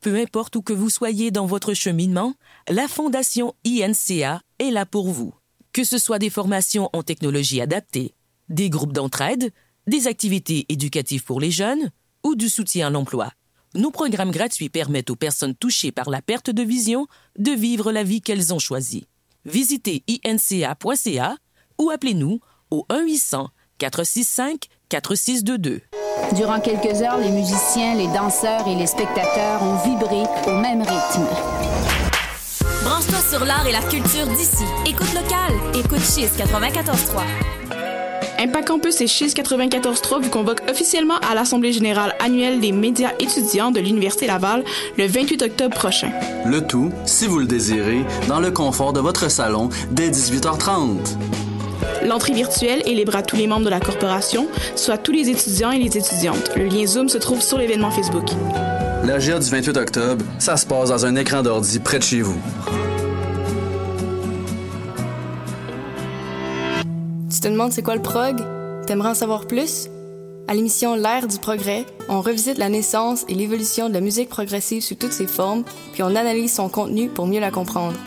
Peu importe où que vous soyez dans votre cheminement, la Fondation INCA est là pour vous. Que ce soit des formations en technologie adaptée, des groupes d'entraide, des activités éducatives pour les jeunes ou du soutien à l'emploi. Nos programmes gratuits permettent aux personnes touchées par la perte de vision de vivre la vie qu'elles ont choisie. Visitez inca.ca ou appelez-nous au 1-800-465-4622. Durant quelques heures, les musiciens, les danseurs et les spectateurs ont vibré au même rythme. Branche-toi sur l'art et la culture d'ici. Écoute local. Écoute Chiz 94.3. Impact Campus et Chiz 94.3 vous convoquent officiellement à l'Assemblée générale annuelle des médias étudiants de l'Université Laval le 28 octobre prochain. Le tout, si vous le désirez, dans le confort de votre salon dès 18h30. L'entrée virtuelle est libre à tous les membres de la corporation, soit tous les étudiants et les étudiantes. Le lien Zoom se trouve sur l'événement Facebook. La GA du 28 octobre, ça se passe dans un écran d'ordi près de chez vous. Tu te demandes c'est quoi le prog? T'aimerais en savoir plus? À l'émission L'ère du progrès, on revisite la naissance et l'évolution de la musique progressive sous toutes ses formes, puis on analyse son contenu pour mieux la comprendre.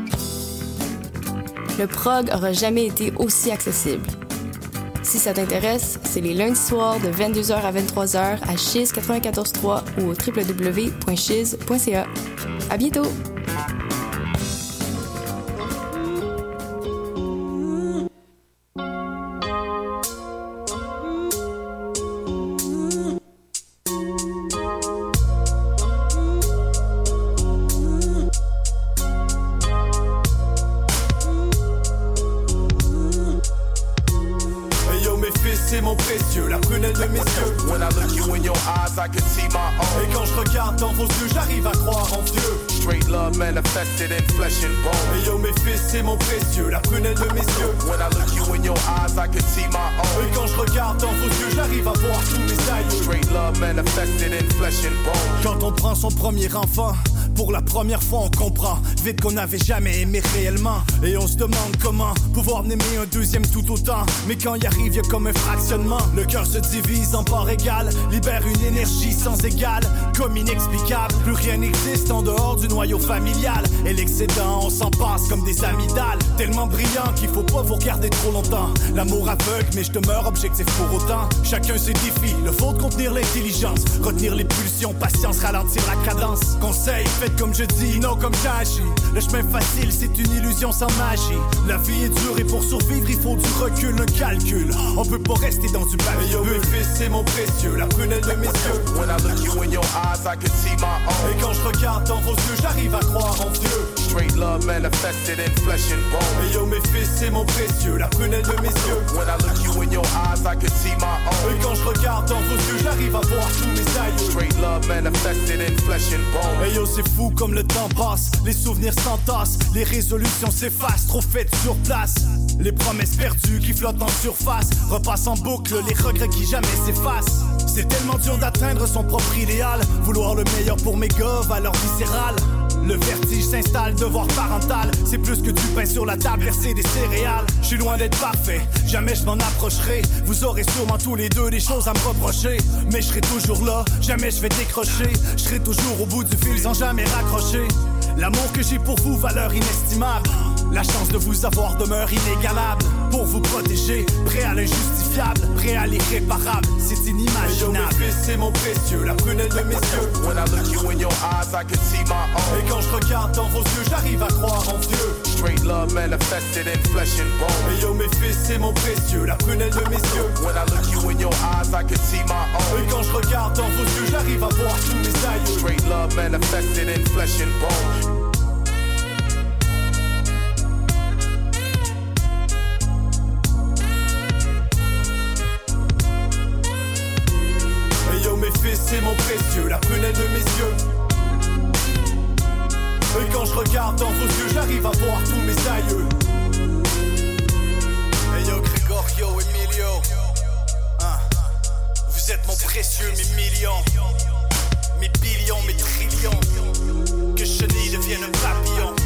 Le prog aura jamais été aussi accessible. Si ça t'intéresse, c'est les lundis soirs de 22h à 23h à Chiz 94.3 ou au www.chiz.ca. À bientôt! C'est mon précieux, la prunelle de mes yeux. When I look you in your eyes, I can see my own. Et quand je regarde dans vos yeux, j'arrive à croire en Dieu. Straight love manifested in flesh and bone. Et yo mes fils, c'est mon précieux, la prunelle de mes yeux. When I look you in your eyes, I can see my own. Et quand je regarde dans vos yeux, j'arrive à voir tous mes aïeux. Straight love manifested in flesh and bone. Quand on prend son premier enfant, pour la première fois on comprend vite qu'on n'avait jamais aimé réellement. Et on se demande comment pouvoir n'aimer un deuxième tout autant. Mais quand y arrive, y'a comme un fractionnement. Le cœur se divise en parts égales, libère une énergie sans égale, comme inexplicable. Plus rien n'existe en dehors du noyau familial. Et l'excédent, on s'en passe comme des amygdales. Tellement brillant qu'il faut pas vous regarder trop longtemps. L'amour aveugle, mais je demeure objectif pour autant. Chacun ses défis, le faut de contenir l'intelligence, retenir les pulsions, patience, ralentir la cadence. Conseil, faites comme je dis, non comme j'agis. Le chemin facile, c'est une illusion sans magie. La vie est dure et pour survivre, il faut du recul, un calcul. On peut pas rester dans du papier. Yo, mes fils, c'est mon précieux, la prunelle de mes yeux. When I look you in your eyes, I can see my own. Et quand je regarde dans vos yeux, j'arrive à croire en Dieu. Straight love manifested in flesh and bone. Et yo, mes fils, c'est mon précieux, la prunelle de mes yeux. When I look you in your eyes, I can see my own. Et quand je regarde dans vos yeux, j'arrive à voir tous mes aïeux. Straight love manifested in flesh and bone. Et yo, c'est fou comme le temps passe, les souvenirs s'entassent, les résolutions s'effacent, trop faites sur place. Les promesses perdues qui flottent en surface repassent en boucle, les regrets qui jamais s'effacent. C'est tellement dur d'atteindre son propre idéal, vouloir le meilleur pour mes gars, valeur viscérale. Le vertige s'installe, devoir parental. C'est plus que du pain sur la table, verser des céréales. Je suis loin d'être parfait, jamais je m'en approcherai. Vous aurez sûrement tous les deux des choses à me reprocher. Mais je serai toujours là, jamais je vais décrocher. Je serai toujours au bout du fil sans jamais raccrocher. L'amour que j'ai pour vous, valeur inestimable. La chance de vous avoir demeure inégalable. Pour vous protéger, prêt à l'injustifiable, prêt à l'irréparable, c'est inimaginable. Yo, mes fils, c'est mon précieux, la prunelle de mes yeux. When I look you in your eyes, I can see my own. Et quand je regarde dans vos yeux, j'arrive à croire en Dieu. Straight love manifested in flesh and bone. Et yo, mes fils, c'est mon précieux, la prunelle de mes yeux. When I look you in your eyes, I can see my own. Et quand je regarde dans vos yeux, j'arrive à voir tous mes aïeux. Straight love manifested in flesh and bone. Mes fils, c'est mon précieux, la prunelle de mes yeux. Et quand je regarde dans vos yeux, j'arrive à voir tous mes aïeux. Hey yo, Gregorio, Emilio, vous êtes mon précieux, mes millions, mes billions, mes trillions. Que chenille devienne un papillon.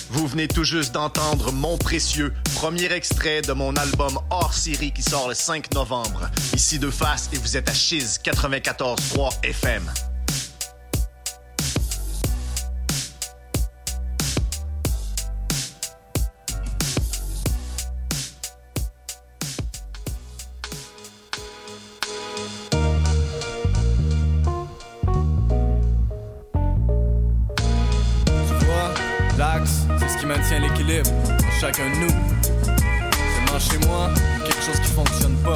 Vous venez tout juste d'entendre Mon Précieux, premier extrait de mon album hors série qui sort le 5 novembre. Ici Deux Faces et vous êtes à Chiz 94.3 FM. Maintient l'équilibre, chacun de nous. Seulement chez moi, quelque chose qui fonctionne pas.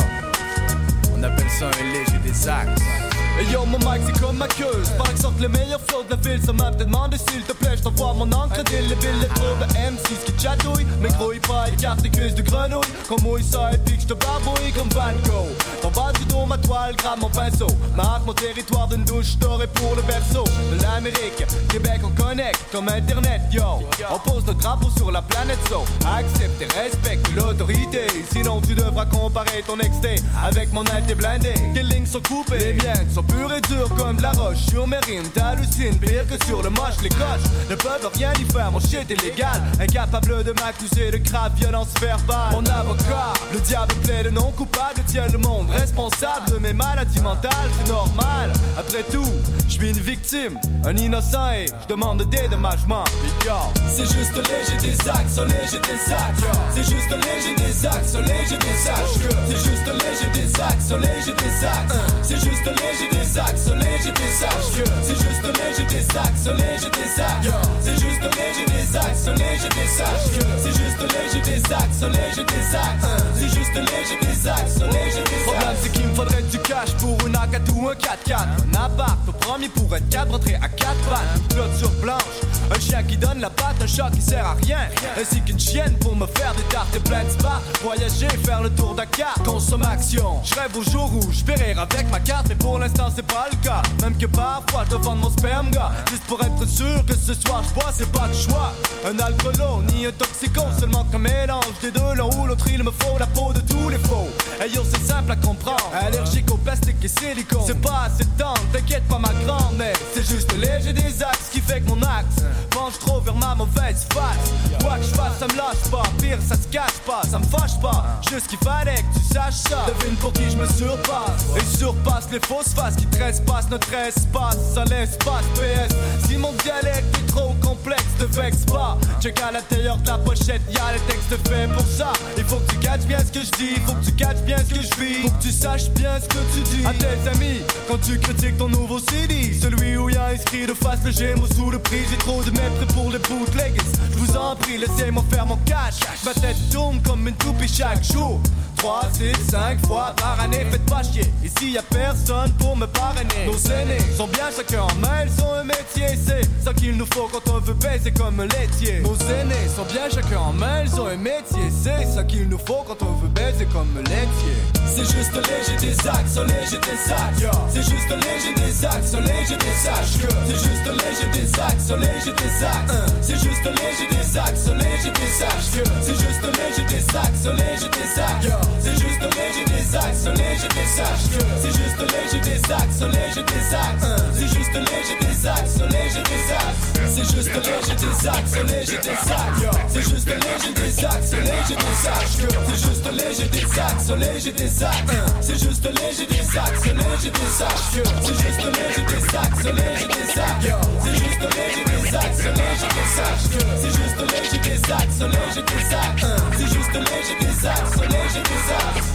On appelle ça un léger des axes. Et yo, mon mic c'est comme ma queue. Par que sortent les meilleurs flows de la ville. Ça m'a peut-être demandé s'il te plaît. Je t'envoie mon encre d'île. Les villes, les trous de M6 qui chatouillent. Mais gros, il paille, carte des cuisses de grenouille. Comme mouille ça et puis que je te barbouille comme Van Gogh. T'en bas du dos, ma toile, grave mon pinceau. Marque mon territoire d'une douche dorée pour le berceau de l'Amérique. Québec, on connecte comme Internet, yo. On pose notre drapeau sur la planète, so accepte et respecte l'autorité. Sinon, tu devras comparer ton exté avec mon alté blindé. Tes lignes sont coupées, les miennes sont pures et dures comme de la roche. Sur mes rimes, t'hallucines, pire que sur le moche. Les coches ne peuvent rien y faire, mon shit est légal. Incapable de m'accuser de grave violence verbale. Mon avocat, le diable plaît de non coupable, tient le monde responsable de mes maladies mentales. C'est normal, après tout, je suis une victime, un innocent et je demande des dédommagements. C'est juste léger des axes, léger des axes. C'est juste léger des axes, léger des axes. C'est juste léger des axes, léger des axes. C'est juste léger des axes, léger des axes. C'est juste léger des axes, léger des axes. C'est juste léger des axes, léger des axes. C'est juste léger des axes, léger des axes. C'est juste léger des axes, léger des axes. Problème c'est qu'il me faudrait du cash pour une A4 ou un 4x4. Un appart au premier pour être 4 rentré à 4 pattes. Une clôture blanche, un chien qui donne la patte, un chat qui sert à rien. Ainsi qu'une chienne pour me faire des tartes et plein de spa. Voyager, faire le tour Dakar, consommation. Je rêve au jour où je verrai avec ma carte, mais pour l'instant c'est pas le cas. Même que parfois je vends mon sperme, gars. Juste pour être sûr que ce soir je bois, c'est pas le choix. Un alcoolo, ni un toxico, seulement qu'un mélange des deux. L'un ou l'autre, il me faut la peau de tous les faux. Et yo, c'est simple à comprendre. Allergique au plastique et silicone. C'est pas assez tendre, t'inquiète pas ma grande, mais c'est juste léger des axes qui fait que mon axe penche trop vers ma mauvaise face. Quoi que je fasse, ça me lâche pas. Pire, ça se cache pas, ça me fâche pas. Juste qu'il fallait que tu saches ça. Devine pour qui je me surpasse. Et surpasse les fausses faces qui trespassent notre espace. À l'espace PS. Si mon dialecte est trop complexe, te vexe pas. Check à l'intérieur de la pochette, y'a les textes faits pour ça. Il faut que tu catches bien ce que je dis, faut que tu catches bien ce que je vis. Faut que tu saches bien ce que tu dis à tes amis quand tu critiques ton nouveau CD. Celui où y'a inscrit de face le Gémeaux sous le prix. J'ai trop de mépris pour les bootleggers. Je vous en prie, laissez-moi faire mon cash. Ma tête tourne comme une toupie chaque jour. 3, 6, 5 fois par année, faites pas chier. Ici y'a personne pour me parrainer. Nos aînés sont bien chacun en main, ils ont un métier. C'est ça qu'il nous faut quand on veut baiser comme un laitier. Nos aînés sont bien chacun en main, ils ont un métier. C'est ça qu'il nous faut quand on veut baiser comme un laitier. C'est juste léger des axes, léger des axes. C'est juste léger des axes, léger des axes. C'est juste léger des axes, léger des axes. C'est juste léger des axes, léger des axes. C'est juste léger des axes, léger des axes. C'est juste léger des axes, léger des axes. C'est juste léger des axes, léger des axes. C'est juste léger des axes, léger des axes. C'est juste léger des axes, léger des axes. C'est juste léger des axes, léger des axes. C'est juste léger des axes, léger des axes. C'est juste léger des axes, léger des axes. C'est juste léger des axes, léger des axes. C'est juste léger des axes, léger des axes. C'est juste léger des axes, léger des axes. C'est juste léger des axes, léger des axes.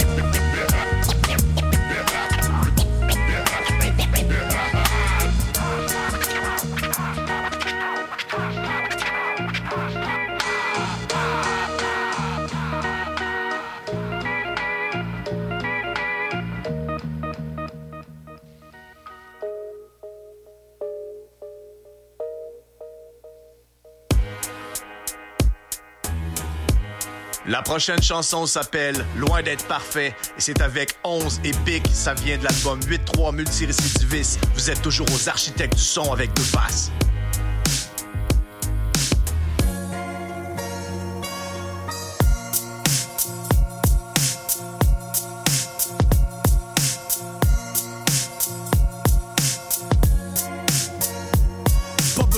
La prochaine chanson s'appelle Loin d'être parfait et c'est avec 11 et Big. Ça vient de l'album 8-3 multirécidiviste. Vous êtes toujours aux architectes du son avec Deux Faces.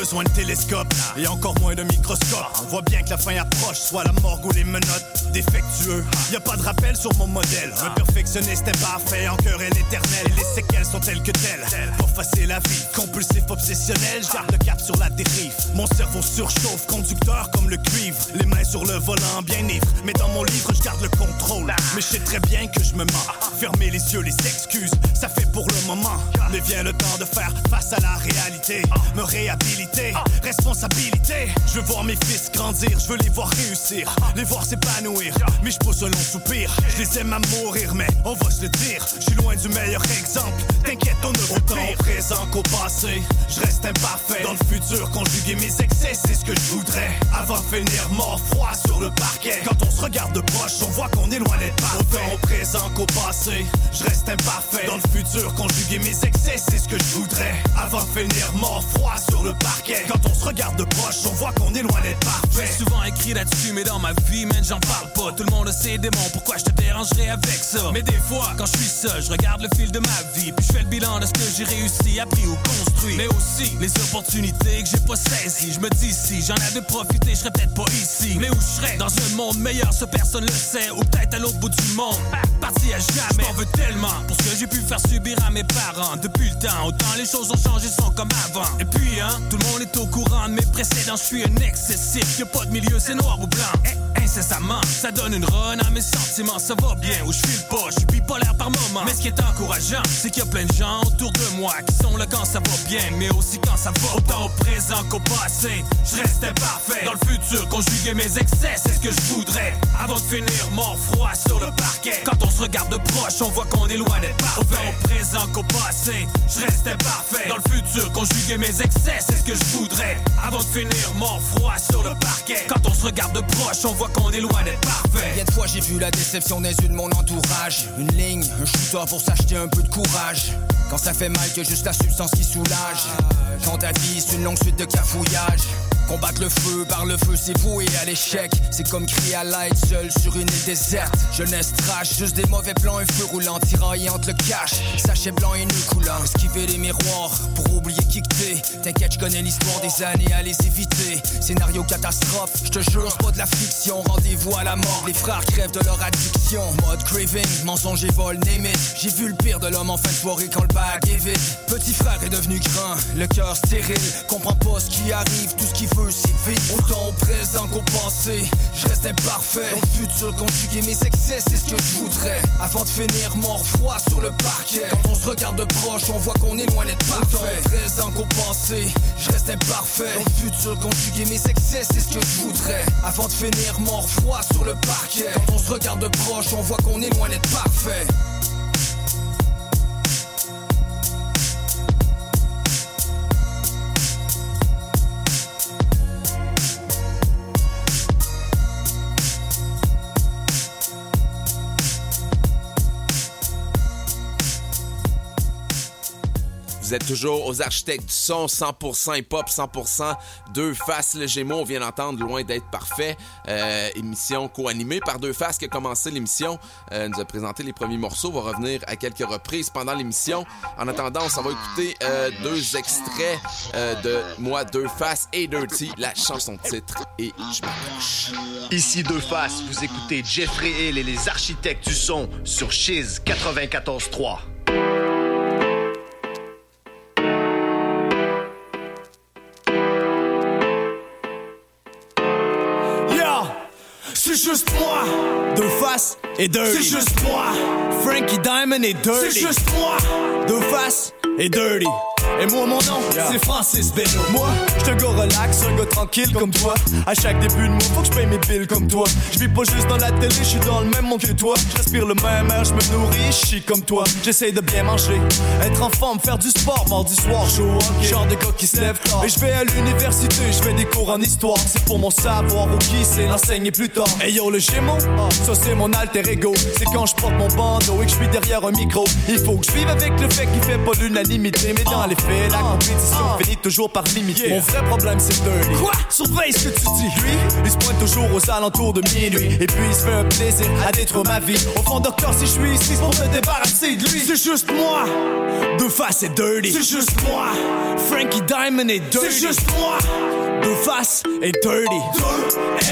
besoin de télescope et encore moins de microscope. On voit bien que la fin approche, soit la morgue ou les menottes. Défectueux, y a pas de rappel sur mon modèle. Un perfectionniste imparfait, en cœur et l'éternel. Et les séquelles sont telles que telles. Pour facile la vie, compulsif, obsessionnel. Je garde le cap sur la dérive. Mon cerveau surchauffe, conducteur comme le cuivre. Les mains sur le volant, bien ivre. Mais dans mon livre, je garde le contrôle. Mais je sais très bien que je me mens. Fermer les yeux, les excuses, ça fait pour le moment. Mais vient le temps de faire face à la réalité. Me réhabiliter, responsabilité. Je veux voir mes fils grandir, je veux les voir réussir, les voir s'épanouir. Mais je pose un long soupir, je les aime à mourir, mais on va se le dire. Je suis loin du meilleur exemple, t'inquiète, on ne veut autant au présent qu'au passé. Je reste imparfait, dans le futur, conjuguer mes excès, c'est ce que je voudrais. Avant de finir mort froid sur le parquet. Quand on se regarde de proche, on voit qu'on est loin d'être parfait. Autant au présent qu'au passé, je reste imparfait. Dans le futur, conjuguer mes excès, c'est ce que je voudrais. Avant de finir mort froid sur le parquet. Quand on se regarde de proche, on voit qu'on est loin d'être parfait. J'ai souvent écrit là-dessus, mais dans ma vie, man, j'en parle pas. Tout le monde a ses démons, pourquoi je te dérangerais avec ça? Mais des fois, quand je suis seul, je regarde le fil de ma vie, puis je fais le bilan de ce que j'ai réussi, appris ou construit. Mais aussi, les opportunités que j'ai pas saisies. Je me dis si j'en avais profité, je serais peut-être pas ici. Mais où je serais? Dans un monde meilleur, ça personne le sait. Ou peut-être à l'autre bout du monde, parti à jamais. J'm'en veux tellement pour ce que j'ai pu faire subir à mes parents. Depuis le temps, autant les choses ont changé, sont comme avant. Et puis, tout le monde est au courant de mes précédents. Je suis un excessif, y'a pas de milieu, c'est noir ou blanc. Incessamment, ça donne une run à mes sentiments. Ça va bien, ou je file pas, je suis bipolaire par moment. Mais ce qui est encourageant, c'est qu'il y a plein de gens autour de moi qui sont là quand ça va bien, mais aussi quand ça va. Autant au présent qu'au passé, je reste imparfait. Dans le futur, conjuguer mes excès, c'est ce que je voudrais. Avant de finir mort froid sur le parquet. Quand on se regarde de proche, on voit qu'on est loin d'être parfait. Autant au présent qu'au passé, je reste imparfait. Dans le futur, conjuguer mes excès, c'est ce que je voudrais. Avant de finir mort froid sur le parquet. Quand on se regarde de proche, on voit qu'on est loin d'être parfait. Bien de fois j'ai vu la déception des yeux de mon entourage. Une ligne, un shooter pour s'acheter un peu de courage. Quand ça fait mal que juste la substance qui soulage. Quand ta vie c'est une longue suite de cafouillage. Combattre le feu, par le feu c'est voué à l'échec. C'est comme crier à l'aide seul sur une île déserte. Jeunesse trash, juste des mauvais plans, un feu roulant, tiraillé entre le cash. Sachet blanc et nœud coulant, esquiver les miroirs pour oublier qui que t'es. T'inquiète, je connais l'histoire des années à les éviter. Scénario catastrophe, je te jure, c'est pas de la fiction. Rendez-vous à la mort, les frères crèvent de leur addiction. Mode craving, mensonge et vol, name it. J'ai vu le pire de l'homme en fin de soirée quand le bag est vide. Petit frère est devenu grand, le cœur stérile. Comprend pas ce qui arrive, tout ce qu'il veut c'est vite. Autant au présent qu'au passé, je reste imparfait. Dans le futur, conjuguer mes excès, c'est ce que je voudrais. Avant de finir mort froid sur le parquet. Quand on se regarde de proche, on voit qu'on est loin d'être parfait. Autant au présent qu'au passé, je reste imparfait. Dans le futur, conjuguer mes excès, c'est ce que je voudrais. Avant de finir mort froid sur le parquet. Quand on se regarde de proche, on voit qu'on est loin d'être parfait. Vous êtes toujours aux architectes du son, 100% hip-hop, 100% Deux Faces. Le Gémeaux, on vient d'entendre Loin d'être parfait. Émission co-animée par Deux Faces qui a commencé l'émission. Nous a présenté les premiers morceaux. On va revenir à quelques reprises pendant l'émission. En attendant, on s'en va écouter deux extraits de moi, Deux Faces et Dirty, la chanson titre et Je m'accroche. Ici Deux Faces, vous écoutez Jeffrey Hill et les architectes du son sur Chiz 94.3. C'est juste moi, Deux Faces et Dirty. C'est juste moi, Frankie Diamond et Dirty. C'est juste moi, Deux Faces et Dirty. Et moi, mon nom, c'est Francis Beno. Moi, j'suis un gars relax, un gars tranquille comme toi. À chaque début de mois, faut que j'paye mes billes comme toi. J'vis pas juste dans la télé, j'suis dans le même monde que toi. J'respire le même air, j'me nourris, j'chie comme toi. J'essaye de bien manger, être en forme, faire du sport, mardi soir, jour hockey. Genre de gars qui se lève tard. Et j'vais à l'université, j'fais des cours en histoire. C'est pour mon savoir, ok, c'est l'enseigner plus tard. Hey yo, le Gémeaux, ça c'est mon alter ego. C'est quand j'porte mon bandeau et que j'suis derrière un micro. Il faut que j'vive avec le fait qu'il fait pas l'unanimité. Mais dans les fait, la compétition finit toujours par limiter. Mon vrai problème c'est Dirty. Quoi? Surveille ce que tu dis. Lui, il se pointe toujours aux alentours de minuit. Et puis il se fait un plaisir à détruire ma vie. Au fond, docteur, si je suis ici, c'est pour me débarrasser de lui. C'est juste moi. Deux faces et Dirty. C'est juste moi. Frankie Diamond et Dirty. C'est juste moi. Deux faces et Dirty. Deux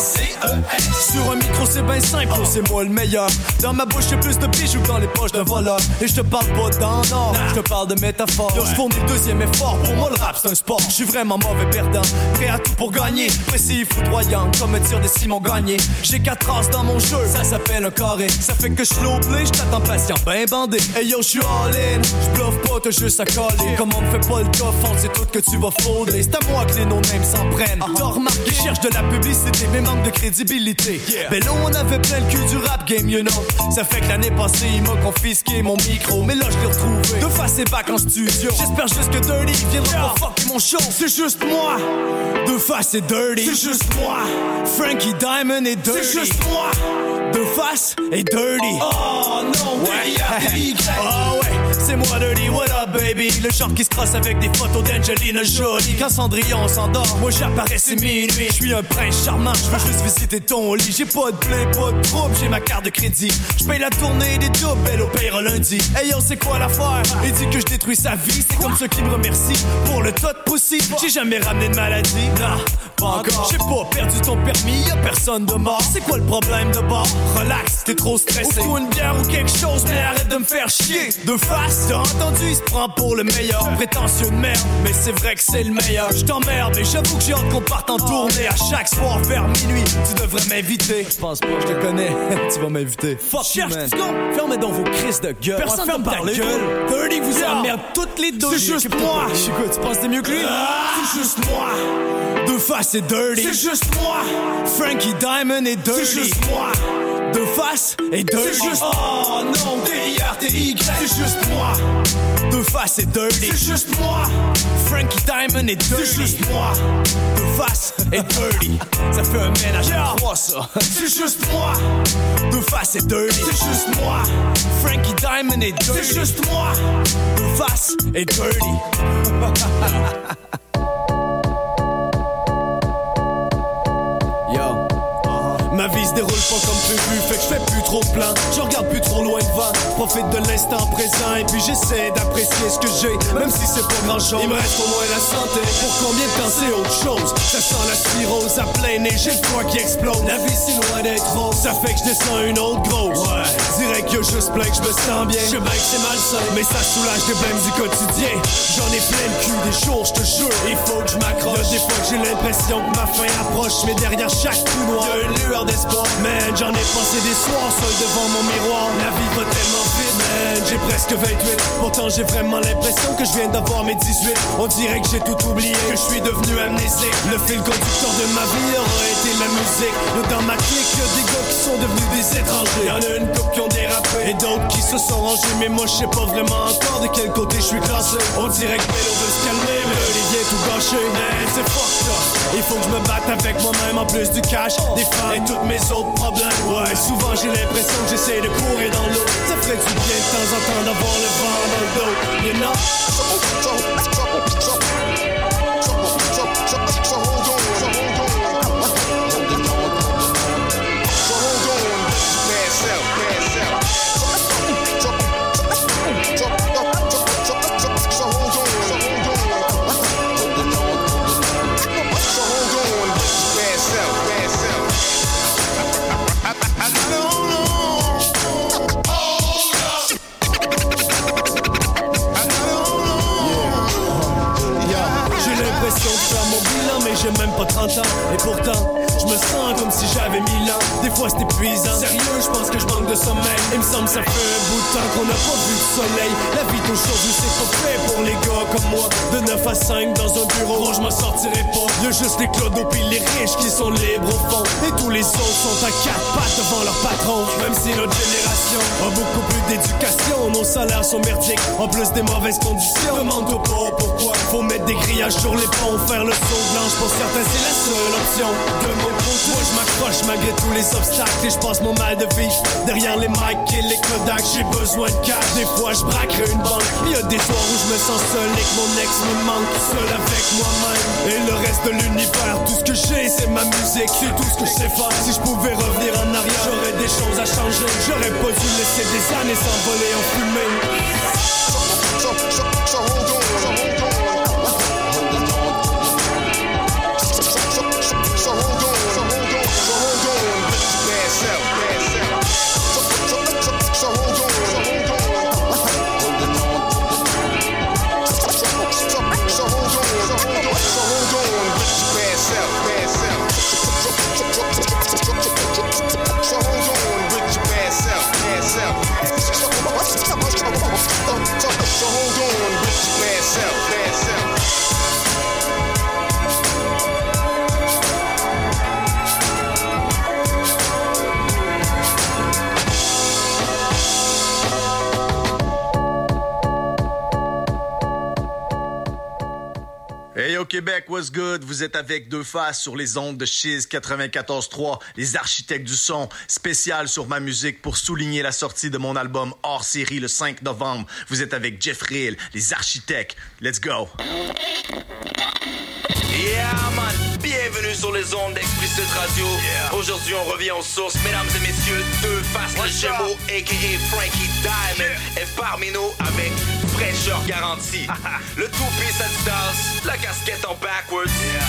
F-A-C-E-S. Sur un micro c'est ben simple, c'est moi le meilleur. Dans ma bouche y'a plus de bijoux que dans les poches d'un voleur. Et je te parle pas d'en je te parle de métaphore. Yo, je fournis le deuxième effort, pour moi le rap c'est un sport. Je suis vraiment mauvais perdant, prêt à tout pour gagner. Précis, foudroyant, comme me dire des Simon Gagné. J'ai 4 races dans mon jeu, ça s'appelle un carré. Ça fait que je slow play, je t'attends patient, ben bandé. Hey yo, je suis all in, je bluffe pas, t'as juste à coller. Comment me fais pas le coffre, c'est tout que tu vas folder. C'est à moi que les no-names s'en prennent. T'as remarqué, je cherche de la publicité, mais manque de crédibilité. Ben là, on avait plein le cul du rap game, you know. Ça fait que l'année passée, il m'a confisqué mon micro. Mais là, je l'ai retrouvé. Deux faces et back en studio. J'espère juste que Dirty viendra pas fuck mon show. C'est juste moi. Deux faces et Dirty. C'est juste moi. Frankie Diamond et Dirty. C'est juste moi. Deux faces et Dirty. Oh non, ouais. Oh ouais, c'est moi Dirty, what up baby. Le genre qui se crosse avec des photos d'Angelina Jolie. Quand Cendrillon s'endort, moi j'apparais c'est minuit. Je suis un prince charmant, je veux juste visiter ton lit. J'ai pas de blé, pas de trouble, j'ai ma carte de crédit. Je paye la tournée des doubles, elle opère lundi. Hey yo, c'est quoi l'affaire? Il dit que je détruis sa vie, c'est comme ça qu'il me remercie. Pour le tas de pussy, j'ai jamais ramené de maladie. Non, pas encore. J'ai pas perdu ton permis, y'a personne de mort. C'est quoi le problème de bord? Relax, t'es trop stressé. Ou une bière ou quelque chose, mais arrête de me faire chier. De face, t'as entendu, il se prend pour le meilleur. Prétentieux de merde, mais c'est vrai que c'est le meilleur. Je t'emmerde, mais j'avoue que j'ai hâte qu'on parte en tournée. À chaque soir vers minuit, tu devrais m'inviter. Je pense pas, je te connais, tu vas m'inviter. Fuck you, man. Fermez donc vos crises de gueule. Personne ne parle de gueule. Dirty vous emmerde toutes les deux. C'est juste moi. Je suis quoi, tu penses que t'es mieux que lui? C'est juste moi. Deux faces et Dirty. C'est juste moi. Frankie Diamond et Dirty. C'est juste moi. Deux faces et Dirty. C'est juste oh non, D-I-R-T-Y. C'est juste moi. Deux faces et Dirty. C'est juste moi. Frankie Diamond et Dirty. C'est juste moi. Deux faces et Dirty. Ça fait un ménage à trois ça. C'est juste moi. Deux faces et Dirty. C'est juste moi. Frankie Diamond et Dirty. C'est juste moi. Deux faces et Dirty. Ma vie se déroule pas comme prévu, fait que je fais plus trop de plans. Je regarde plus trop loin devant, profite de l'instant présent et puis j'essaie d'apprécier ce que j'ai, même si c'est pas grand chose. Il me reste au moins la santé, pour combien de temps c'est autre chose. Ça sent la cirrhose à plein nez, j'ai le foie qui explose. La vie c'est loin d'être rose, ça fait que je descends une autre grosse. Ouais, dirais que juste plein que je me sens bien. Je sais bien que c'est malsain, mais ça soulage des blèmes du quotidien. J'en ai plein le cul des jours, je te jure, il faut que je m'accroche. Y'a des fois que j'ai l'impression que ma fin approche, mais derrière chaque trou noir, y'a une lueur d'espoir. Man, j'en ai passé des soirs seul devant mon miroir. La vie va tellement vite, man, j'ai presque 28. Pourtant j'ai vraiment l'impression que je viens d'avoir mes 18. On dirait que j'ai tout oublié, que je suis devenu amnésique. Le fil conducteur de ma vie aura été la musique. Dans ma clique, y'a des gars qui sont devenus des étrangers. Y'en a une couple qui ont dérapé et d'autres qui se sont rangés. Mais moi je sais pas vraiment encore de quel côté je suis classé. On dirait que Mélo veut se calmer, mais il vient tout gâcher. Man, c'est fucked up. Il faut que je me batte avec moi-même en plus du cash, des femmes et toutes mes autres problèmes. Ouais, souvent j'ai l'impression que j'essaie de courir dans l'eau. Ça ferait du bien de temps en temps d'avoir le vent dans le dos. You know? J'ai même pas 30 ans, et pourtant, je me sens comme si j'avais 1000 ans. Des fois c'est épuisant, sérieux, je pense que je manque de sommeil. Il me semble que ça fait un bout de temps qu'on n'a pas vu le soleil. La vie d'aujourd'hui c'est pas fait pour les gars comme moi. De 9 à 5 dans un bureau, je m'en sortirai pas. Y'a juste les clodos pis les riches qui sont libres au fond. Et tous les autres sont à 4 pattes devant leur patron. Même si notre génération a beaucoup plus d'éducation, nos salaires sont merdiques. En plus des mauvaises conditions, demande-toi pas pourquoi. faut mettre des grillages sur les ponts, faire le saut blanche. Pour certains, c'est la seule option. De mon côté, moi je m'accroche malgré tous les obstacles. Et je passe mon mal de vivre derrière les mics et les Kodak. J'ai besoin de cash, des fois je braquerai une banque. Y'a des soirs où je me sens seul et que mon ex me manque. Seul avec moi-même et le reste de l'univers. Tout ce que j'ai, c'est ma musique, c'est tout ce que je sais faire. Si je pouvais revenir en arrière, j'aurais des choses à changer. J'aurais pas dû laisser des années s'envoler en fumée. So hold on. Hey au Québec, what's good? Vous êtes avec Deux Faces sur les ondes de Chiz 94.3, les architectes du son, spécial sur ma musique pour souligner la sortie de mon album hors série le 5 novembre. Vous êtes avec Jeff Real, les architectes. Let's go! Yeah man, bienvenue sur les ondes d'Explicit Radio. Aujourd'hui on revient aux sources, mesdames et messieurs. Deux Faces le Gémeaux, a.k.a. Frankie Diamond, est parmi nous avec fraîcheur garantie. Le two-piece Adidas, la casquette en backwards.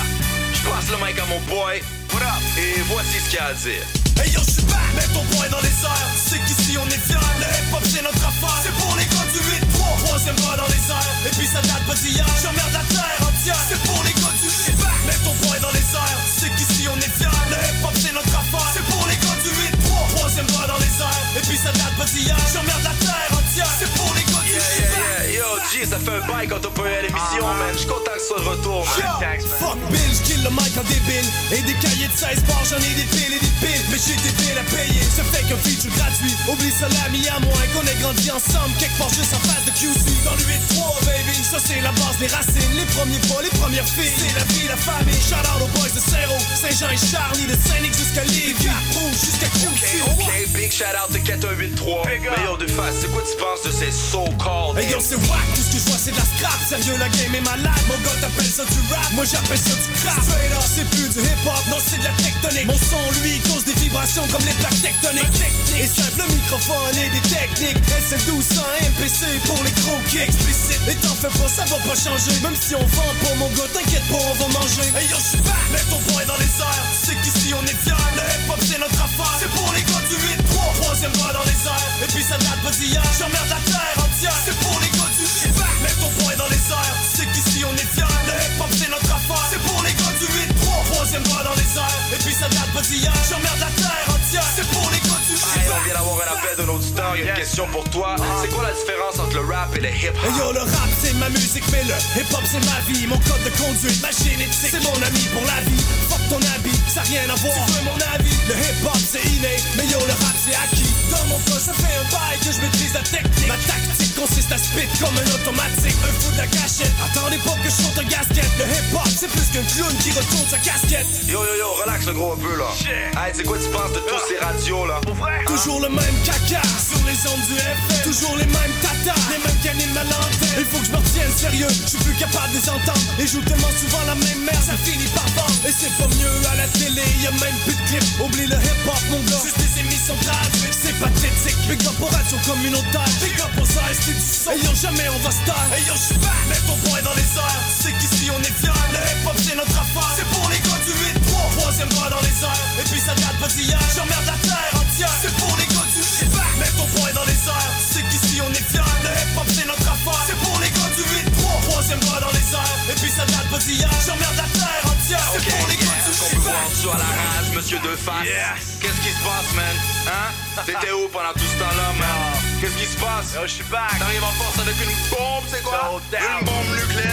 Je passe le mic à mon boy. What up? Et voici ce qu'il a à dire. Hey yo, j'suis back, mets ton poing dans les airs. Tu sais qu'ici on est fiers, le hip-hop c'est notre affaire. C'est pour les gars du 8-3, troisième bras dans les airs. Et puis ça date pas d'hier, j'emmerde la terre entière. C'est pour les gars du 8, mets ton poing dans les airs. Tu sais qu'ici on est fiers, le hip-hop c'est notre affaire. C'est pour les gars du 8-3, troisième bras dans les airs. Et puis ça date pas d'hier, j'emmerde la terre entière. C'est pour les gars du 8. Yo, G, ça fait un bail quand on peut aller à l'émission, man. J'suis content que ce soit de retour, man. Thanks, man. Fuck Bill, j'kill le mic en débile. Et des cahiers de 16 bars, j'en ai des piles et des piles. Mais j'ai des billes à payer, ça fait qu'un feature gratuit. Oublie ça l'ami à moins qu'on ait grandi ensemble. Quelque part juste en face de QC. Dans le 8-3, baby. Ça c'est la base, les racines. Les premiers pas, les premières filles. C'est la vie, la famille. Shout out aux boys de Cerro, Saint-Jean et Charlie. De Saint-Nic jusqu'à Lévis. Rouge jusqu'à QC. Ok, big shout out de 4183. Mais yo, Deux Faces, c'est quoi tu penses de ces so-called? Hey yo, c'est wack, tout ce que je vois c'est de la scrap. Sérieux, la game est malade. Mon gars t'appelle ça du rap, moi j'appelle ça du crap. Straight up, c'est plus du hip-hop, non c'est de la tectonique. Mon son lui cause des vibrations comme les plaques tectoniques. Et simple, le microphone et des techniques. SL1200 MPC pour les gros kicks. Explicite, et t'en fais pas, ça va pas changer. Même si on vend pas mon gars, t'inquiète pas, on va manger. Hey yo, j'suis back, mets ton poing dans les airs. Tu sais qu'ici on est fiers, le hip-hop c'est notre affaire. C'est pour les gars du 8-3, troisième bras dans les airs. Et puis ça date pas d'hier, j'emmerde la terre entière. C'est pour les gars du 8, mets ton poing dans les airs. Tu sais qu'ici on est fiers, le hip-hop c'est notre affaire. C'est pour les gars du 8-3, troisième bras dans les airs. Et puis ça date pas d'hier, j'emmerde la terre entière. C'est pour les gars du 8. Hey, on vient d'avoir un appel d'un auditeur, y'a une question pour toi. C'est quoi la différence entre le rap et le hip-hop? Hey yo, le rap c'est ma musique, mais le hip-hop c'est ma vie. Mon code de conduite, ma génétique, c'est mon ami pour la vie. Fuck ton habit, ça n'a rien à voir, c'est mon avis. Le hip-hop c'est inné, mais yo, le rap c'est acquis. Dans mon cas, ça fait un bail que je maîtrise la technique. Ma tactique consiste à spit comme un automatique. Un fou de la cachette, attendez pas que je saute un gasket. Le hip-hop c'est plus qu'un clown qui retourne sa casquette. Yo, relax le gros un peu là. Hey, c'est quoi tu penses de tous ces radios là? Toujours le même caca sur les ondes du FM. Toujours les mêmes tatas, les mêmes canines à l'antenne. Il faut que je me retienne sérieux, je suis plus capable de les entendre. Et joue tellement souvent la même merde, ça finit par vendre. Et c'est pas mieux à la télé, y'a même plus de clips. Oublie le hip-hop mon gars, juste des émissions traduites. C'est pathétique, big up pour radio communautaire. Big up pour ça, c'est du son. Et yo, jamais on va se taire. Et yo, j'suis back, mets ton poing dans les airs. Tu sais qu'ici on est fiers, le hip-hop c'est notre affaire. C'est pour les gars du 8-3, troisième bras dans les airs. Et puis ça date pas d'hier, j'emmerde la terre entière. C'est pour les gars du 8, mets ton poing dans les airs. Tu sais qu'ici on est fiers, le hip-hop c'est notre affaire. C'est pour les gars du 8-3, troisième bras dans les airs. Et puis ça date pas d'hier, j'emmerde la terre entière. C'est pour les gars du 8. On peut voir ça à la rage, monsieur Deux Faces. Qu'est-ce qui se passe, man? Hein? T'étais où pendant tout ce temps-là, man? Qu'est-ce qui se passe? Yo, je suis back. T'arrives en force avec une bombe, c'est quoi? Une bombe nucléaire?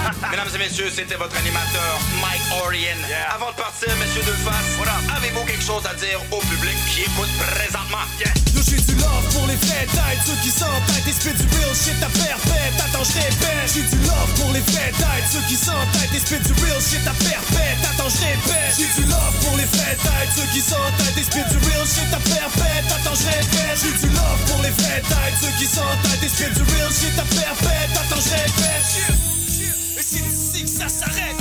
Mesdames et messieurs, c'était votre animateur Mike Orion. Avant de partir, messieurs Deux Faces, avez-vous quelque chose à dire au public qui écoute présentement? Yo, j'ai du love pour les vraies têtes, ceux qui s'entêtent et spit du real shit à perpète. Attends, je répète. J'ai du love pour les vraies têtes, ceux qui s'entêtent et spit du real shit à perpète. Attends, je répète. J'ai du love pour les vraies têtes, ceux qui s'entêtent et spit du real shit à perpète. Attends, je répète. J'ai du love pour les vraies têtes, ceux qui s'entêtent et spit du real shit à perpète. Attends, je répète. Et c'est ici que ça s'arrête.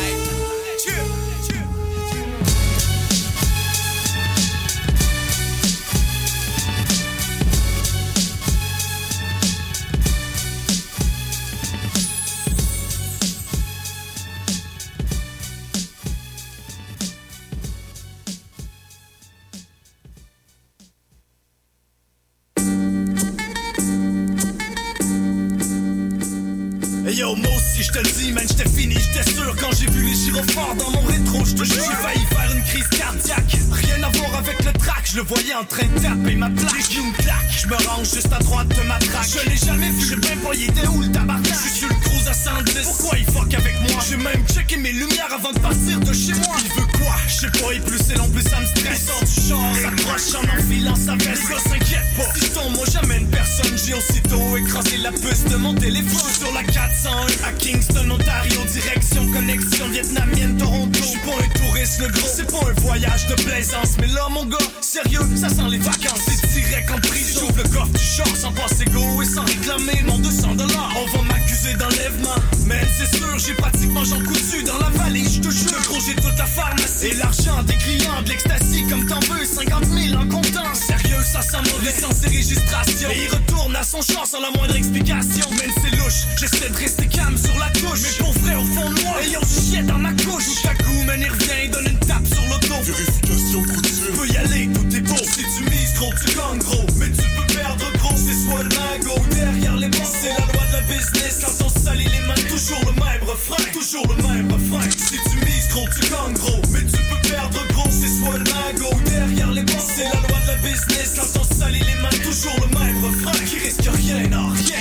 Yo, moi aussi, j'te le dis, man, j'étais fini, j'étais sûr. Quand j'ai vu les gyrophares dans mon rétro, j'te jure, j'ai failli faire une crise cardiaque. Rien à voir avec le track, je le voyais en train de taper ma plaque. J'ai une claque, je me range juste à droite de ma traque. Je l'ai jamais vu, j'ai même pas, il était où le tabarnak? Je suis sur le cruise à 110, pourquoi il fuck avec moi? J'ai même checké mes lumières avant de partir de chez moi. Il veut quoi? Je sais pas, et plus c'est long, plus ça me stresse. Il sort du char, s'approche en enfilant sa veste. Le gars s'inquiète pas, si je tombe, moi j'amène personne. J'ai aussitôt écrasé la puce de mon téléphone sur la 401 à Kingston, Ontario, direction connexion vietnamienne, Toronto. J'suis pas un touriste, le gros, c'est pas un voyage de plaisance. Mais là, mon gars, sérieux, ça sent les vacances. C'est direct en prison. J'ouvre le coffre du char sans passer go et sans réclamer mon $200. On va m'accuser d'enlèvement, man, c'est sûr, j'ai pratiquement Jean Coutu dans la valise, j'te jure. Le gros, j'ai toute la pharmacie et l'argent des clients, de l'ecstasy comme t'en veux, 50 000 en comptant. Sérieux, ça sent mauvais, sans ses registrations. Et il retourne à son char sans la moindre explication. Man, c'est louche, j'essaie de rester calme sur la touche. Mais pour vrai, au fond de moi, ayant du chiet dans ma couche. Tout à coup, man, il revient, il donne une tape sur l'auto. Vérification couture. Tu peux y aller, tout est beau. Si tu mises gros, tu gagnes gros. Mais tu peux perdre gros, c'est soit le mago derrière les bancs. C'est la loi de la business, quand on salit les mains. Toujours le même refrain, toujours le même refrain. Si tu mises gros, tu gagnes gros. Mais tu peux perdre gros, c'est soit le mago derrière les bancs. C'est la loi de la business, quand on salit les mains. Toujours le même refrain, qui risque rien, non, rien.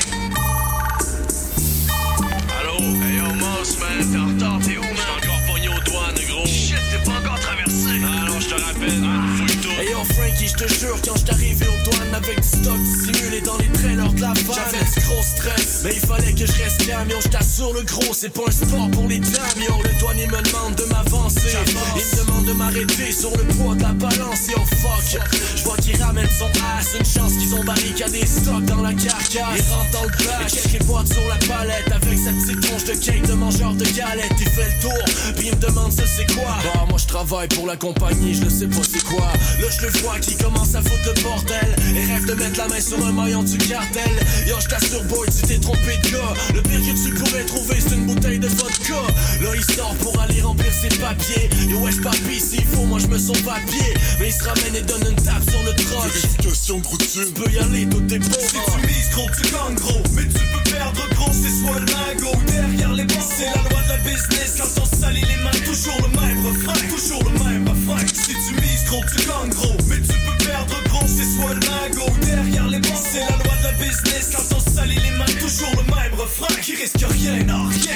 Hey yo, Moss, man, t'es en retard, t'es où, man? J'suis encore pogné aux douanes, gros. Shit, t'es pas encore traversé. Ah non, j'te rappelle, man, fouille tout. Hey yo, Frankie, j'te jure, quand j'suis arrivé aux douanes avec du stock dissimulé dans les trailers de la vanne, j'avais du gros stress, mais il fallait que je reste calme, yo, j't'assure, le gros, c'est pas un sport pour les dames, yo. Le douanier me demande de m'avancer, il me demande de m'arrêter sur le poids de la balance, yo, fuck. J'vois qu'il ramène son ass, une chance qu'ils ont barricadé stock dans la carcasse. Il rentre dans le bac, et check les boîtes sur la palette avec sa petite tronche de cake de mangeur de galettes. Il fait le tour, puis il me demande ça c'est quoi. Bah moi je travaille pour la compagnie, je ne sais pas c'est quoi. Là je le vois qui commence à foutre le bordel et rêve de mettre la main sur un maillon du cartel. Yo je t'assure boy, tu t'es trompé de gars. Le pire que tu pourrais trouver c'est une bouteille de vodka. Là il sort pour aller remplir ses papiers. Yo wesh papi, s'il faut moi je me sauve à pied. Mais il se ramène et donne une tape sur le troc. Vérification de routine. Tu peux y aller, tout est beau. Si tu mises gros, tu gagnes gros. Mais tu peux perdre gros, c'est soit le mago derrière les bancs. C'est la loi de la business, quand on salit les mains. Toujours le même refrain, toujours le même refrain. Si tu mises gros, tu gagnes gros. Mais tu peux perdre gros, c'est soit le mago derrière les bancs. C'est la loi de la business, quand on salit les mains. Toujours le même refrain, qui risque rien, non, rien.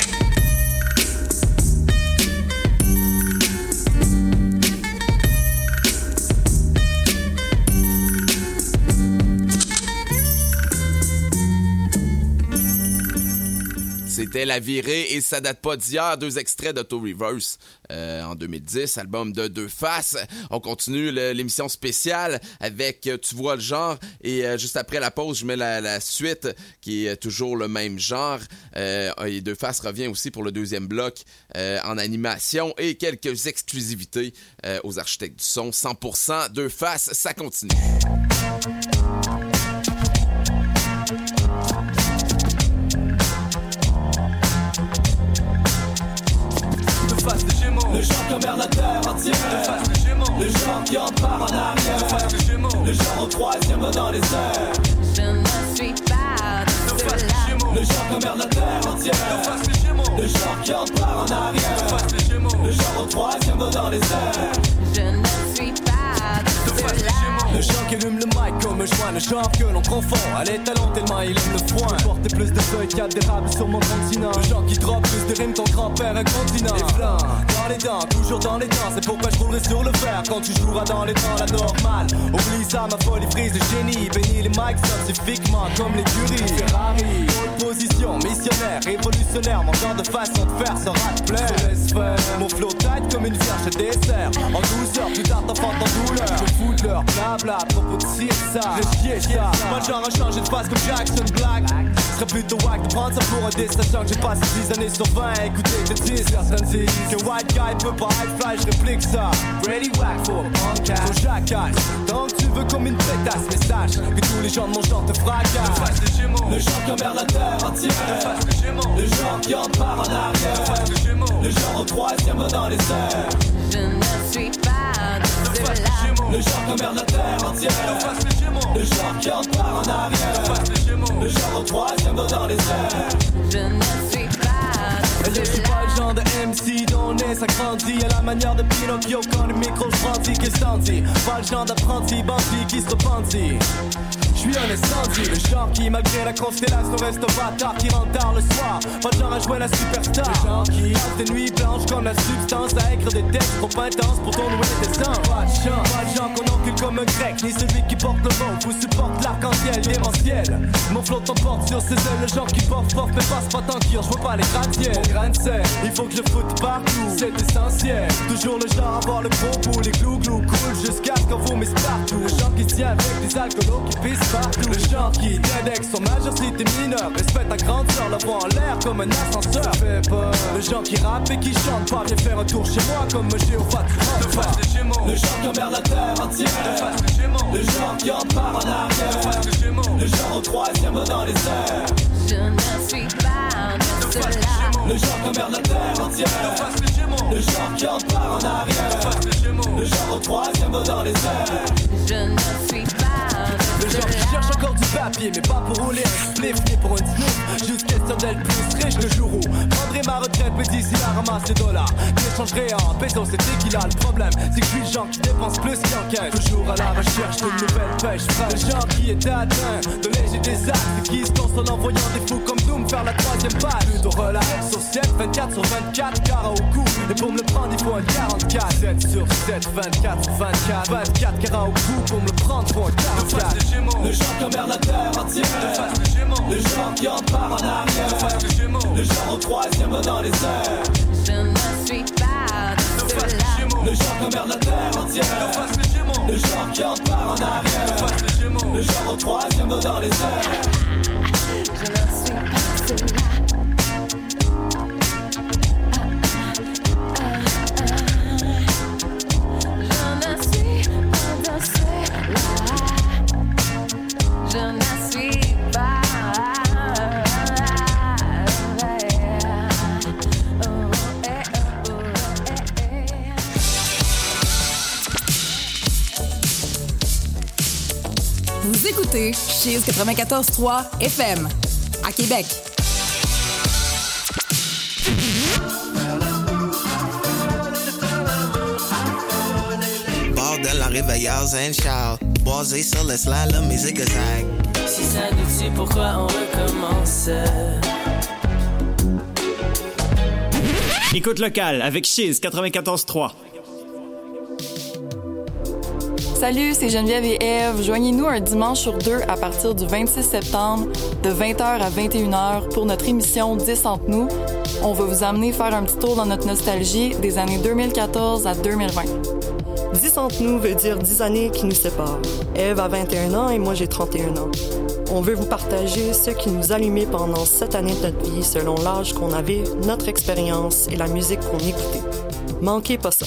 C'était La Virée et ça date pas d'hier. 2 extraits d'Auto Reverse en 2010, album de Deux Faces. On continue l'émission spéciale avec Tu vois le genre et juste après la pause, je mets la suite qui est toujours le même genre. Et Deux Faces revient aussi pour le deuxième bloc en animation et quelques exclusivités aux architectes du son. 100% Deux Faces, ça continue. Le genre qui emmerde la terre entière. Le genre qui en part en arrière. Le genre au troisième dans les airs. Je ne suis pas de cela. Le genre qui emmerde la terre entière. Le genre qui en part en arrière. Le genre au troisième dans les airs. Je ne suis pas de cela. Le genre qui allume le mic comme un joint, le genre que l'on confond. À les talents tellement il aime le foin. Porter plus de feuilles qu'il y a d'érable sur mon continent. Le genre qui drop plus de rimes, ton grand-père un continent. Les flancs, dans les dents, toujours dans les dents. C'est pourquoi je roulerai sur le fer quand tu joueras dans les temps, la normale. Oublie ça, ma folie frise de génie. Bénis les mics scientifiquement comme l'écurie. Ferrari, pole position, missionnaire, révolutionnaire. Mon genre de façon de faire sera de plaire. Je laisse faire, mon flow tight comme une vierge dessert. En douceur, plus tard t'enfantes en douleur. Je fous de leur blabla, à propos de ci et ça. Je chier ça, moi le genre a changé de face comme Jackson Black. Serait plutôt wack de prendre ça pour un diss, sachant que j'ai passé 10 années sur 20 à écouter des disques. Certaines disent que white guy peut pas high fly, je réplique ça. Ready whack for a podcast. So jacasse, tant que tu veux comme une pétasse. Mais sache que tous les gens de mon genre te fracassent. Le genre qui emmerde la terre entière. Le genre qui en part en arrière. Le genre au troisième dans les airs. Je ne suis pas de cela. Le genre qui emmerde la terre entière. Le genre qui en part en arrière. Le genre au troisième dans les airs. Je ne suis pas de je suis pas le genre de MC dont on est, ça grandit à la manière de Pinocchio quand le micro brandit. Qu'est-ce que t'en dis? Pas le genre d'apprenti bandit qui se repentit. Je suis un incendie, le genre qui malgré la constellation reste un bâtard qui rentre tard le soir. Pas le genre à jouer la superstar. Le genre qui passe des nuits blanches comme la substance à écrire des textes trop intenses pour ton nouer des sens. Pas de genre qu'on encule comme un grec, ni celui qui porte le vent ou supporte l'arc-en-ciel démentiel. Mon flot t'emporte sur ses ailes, le genre qui porte mais passe pas tant qu'il je vois pas les gratte-ciel. Mon grain de sel, il faut que je foute partout, c'est essentiel. Toujours le genre à avoir le gros bout, les glou-glou cool jusqu'à ce qu'on vomisse partout. Le genre qui se tient avec des alcoolos qui pissent partout. Le genre qui t'indexe son majorité mineure. Respecte ta grande sœur, la voix en l'air comme un ascenseur. Fais peur. Le genre qui rappe et qui chante pas. Viens faire un tour chez moi comme un géopathe. Le genre qui emmerde la terre entière. Le genre qui en part en arrière. Le genre au troisième dans les airs. Je ne suis pas de cela. Le genre qui emmerde la terre entière. Le genre qui en part en arrière. Le genre au troisième dans les airs. Je ne suis pas le genre qui cherche encore du papier, mais pas pour rouler un spliff ni pour un snoop. Juste question d'être plus riche le jour où prendrai ma retraite, mais d'ici là ramasse les dollars. J'échangerai en pesos, c'est tequila. Le problème, c'est que je suis le genre qui dépense plus qu'il encaisse. Toujours à la recherche d'une nouvelle pêche fraîche. Le genre qui est atteint de léger des actes qui se console en voyant des fous comme Doom faire la troisième page. Plutôt relax sur 7, 24 sur 24, cara au cou. Et pour me le prendre, il faut un 44. 7 sur 7, 24 sur 24. 24 cara au cou, pour me le prendre, faut un 44. Le genre qui emmerde la terre entière. Le genre qui en part en arrière. Le genre au troisième dans les airs. Je ne suis pas de cela. Le genre qui emmerde la terre entière. Le genre qui en part en arrière. Le genre au troisième dans les airs. Je ne suis pas de cela. Vous écoutez Chiz 94.3 FM à Québec. Bordel en réveilleur and shout. Boisé sur le slide, la musique attaque. Si ça nous tue, pourquoi on recommence? Écoute locale avec Chiz 94.3. Salut, c'est Geneviève et Ève. Joignez-nous un dimanche sur 2 à partir du 26 septembre de 20h à 21h pour notre émission 10 entre nous. On va vous amener faire un petit tour dans notre nostalgie des années 2014 à 2020. 10 entre nous veut dire 10 années qui nous séparent. Ève a 21 ans et moi j'ai 31 ans. On veut vous partager ce qui nous allumait pendant 7 années de notre vie selon l'âge qu'on avait, notre expérience et la musique qu'on écoutait. Manquez pas ça.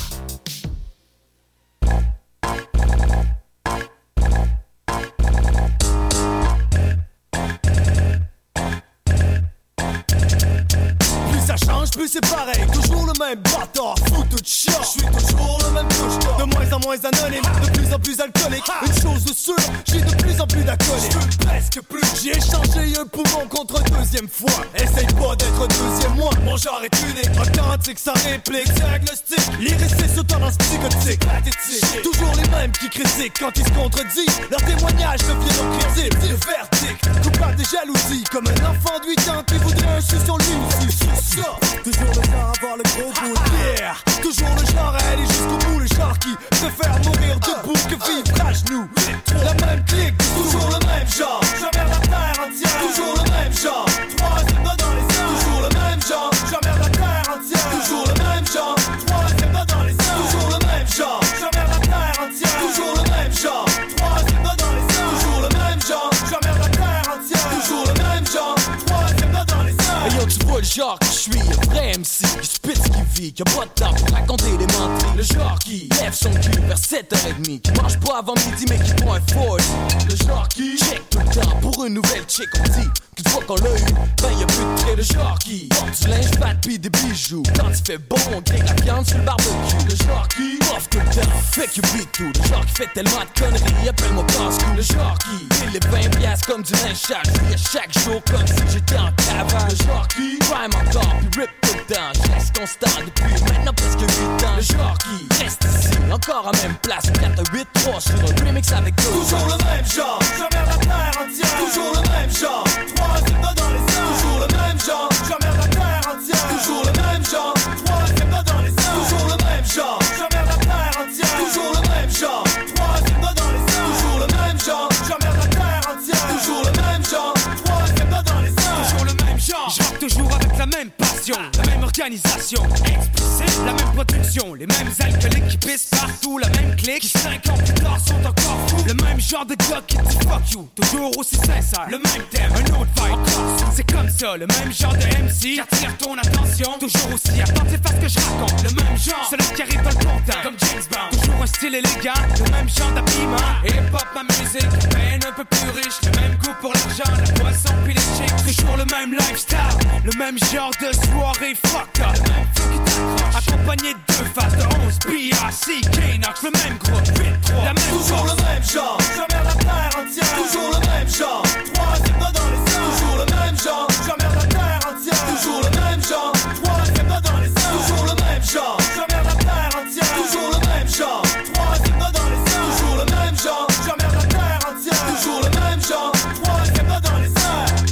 change plus, c'est pareil. Toujours le même bâtard, fou tout chat. J'suis toujours le même touche-toi. De moins en moins anonyme, de plus en plus alcoolique. Une chose de sûre, j'ai de plus en plus d'acolytes. J'peux presque plus. J'ai échangé un poumon contre deuxième fois. Essaye pas d'être deuxième moi. Mon genre est unique, authentique, sans réplique. Diagnostic, lyriciste sous tendance psychotique. Pathétique, toujours les mêmes qui critiquent quand ils se contredisent. Leurs témoignages deviennent crédibles. Le verdict, coupable de jalousie. Comme un enfant de 8 ans qui voudrait un suce sur lui aussi. Sur ça, toujours le genre à avoir le gros bout de pierre. Toujours le genre à aller jusqu'au bout. Le genre qui préfère mourir debout que vivre à genoux. La même clique, toujours le même genre. J'emmerde la terre entière, toujours le même genre. Troisième doigt dans les airs, toujours le même genre. J'emmerde la terre entière, toujours le même genre. Troisième doigt dans les airs, toujours le même genre. J'emmerde la terre entière, toujours le même genre. Troisième doigt dans les airs, toujours le même genre. J'emmerde la terre entière, toujours le même genre. Troisième doigt dans les airs. Hey yo, tu vois le genre que je suis, un vrai MC qui spit ce qu'il vit, qui a pas de temps pour raconter des menteries. Le genre qui lève son cul vers 7h30, qui mange pas avant midi mais qui prend un Ford. Le genre qui check tout le temps pour une nouvelle chick, on dit qu'une fois qu'on l'a eu, ben y'a plus de trait. Le genre qui porte du linge fat pis des bijoux, quand il fait bon on grille la viande sur le barbecue. Le genre qui offre tout le temps, fait que beat tout. Le genre qui fait tellement de conneries, appelle-moi casse-cou. Le genre qui pile les 20 piastres comme du linge sale, je chaque jour comme si j'étais en cavale. Le genre qui crime encore pis rip tout le temps, je reste constant depuis maintenant presque 8 ans. Le genre qui reste ici, encore à même place, 4-8-3 sur un remix avec deux. Toujours le même genre, j'emmerde la terre entière. Toujours le même genre, troisième doigt dans les airs. Toujours le même genre, j'emmerde la terre entière. Toujours le même genre, troisième doigt dans les airs. Toujours le même genre, j'emmerde la terre entière. Toujours le même genre, troisième doigt dans les airs. Toujours le même genre, j'emmerde la terre entière. Toujours le même genre, troisième doigt dans les airs. Toujours le même genre, je rappe toujours avec la même passion, la même organisation, explicite, la même production, les mêmes alcooliques qui pissent partout, la même clique, qui 5 ans plus tard sont encore fous. Le même genre de gars qui dit fuck you, toujours aussi sincère. Le même thème, un autre vibe, encore sous. C'est comme ça, le même genre de MC qui attire ton attention, toujours aussi attentif à ce que je raconte. Le même genre, celui qui arrive dans le bon temps, comme James Bond. Toujours un style élégant, le même genre d'habillement. Hip-hop, ma musique, peine un peu plus riche. Le même goût pour l'argent, la poisson puis les chicks. Toujours le même lifestyle, le même genre de soirée fuck up. Le même flow qui t'accroche, accompagné de deux faces de 11 BRC, K-Nox, le même groupe, 8-3, la même toujours le même genre, j'emmerde la terre entière. Toujours le même genre, troisième doigt dans les airs. Toujours le même genre, j'emmerde la terre entière. Toujours le même genre, troisième doigt dans les airs. Toujours le même genre, j'emmerde la terre entière. Toujours le même genre, troisième doigt dans les airs. Toujours le même genre, j'emmerde la terre entière. Toujours le même genre, troisième doigt dans les airs.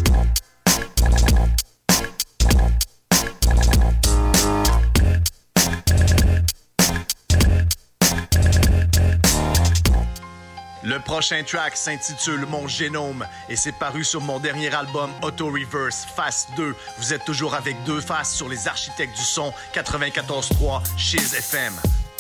Le prochain track s'intitule Mon Génome et c'est paru sur mon dernier album Auto Reverse Face 2. Vous êtes toujours avec Deux Faces sur les Architectes du Son 94.3 Chiz FM.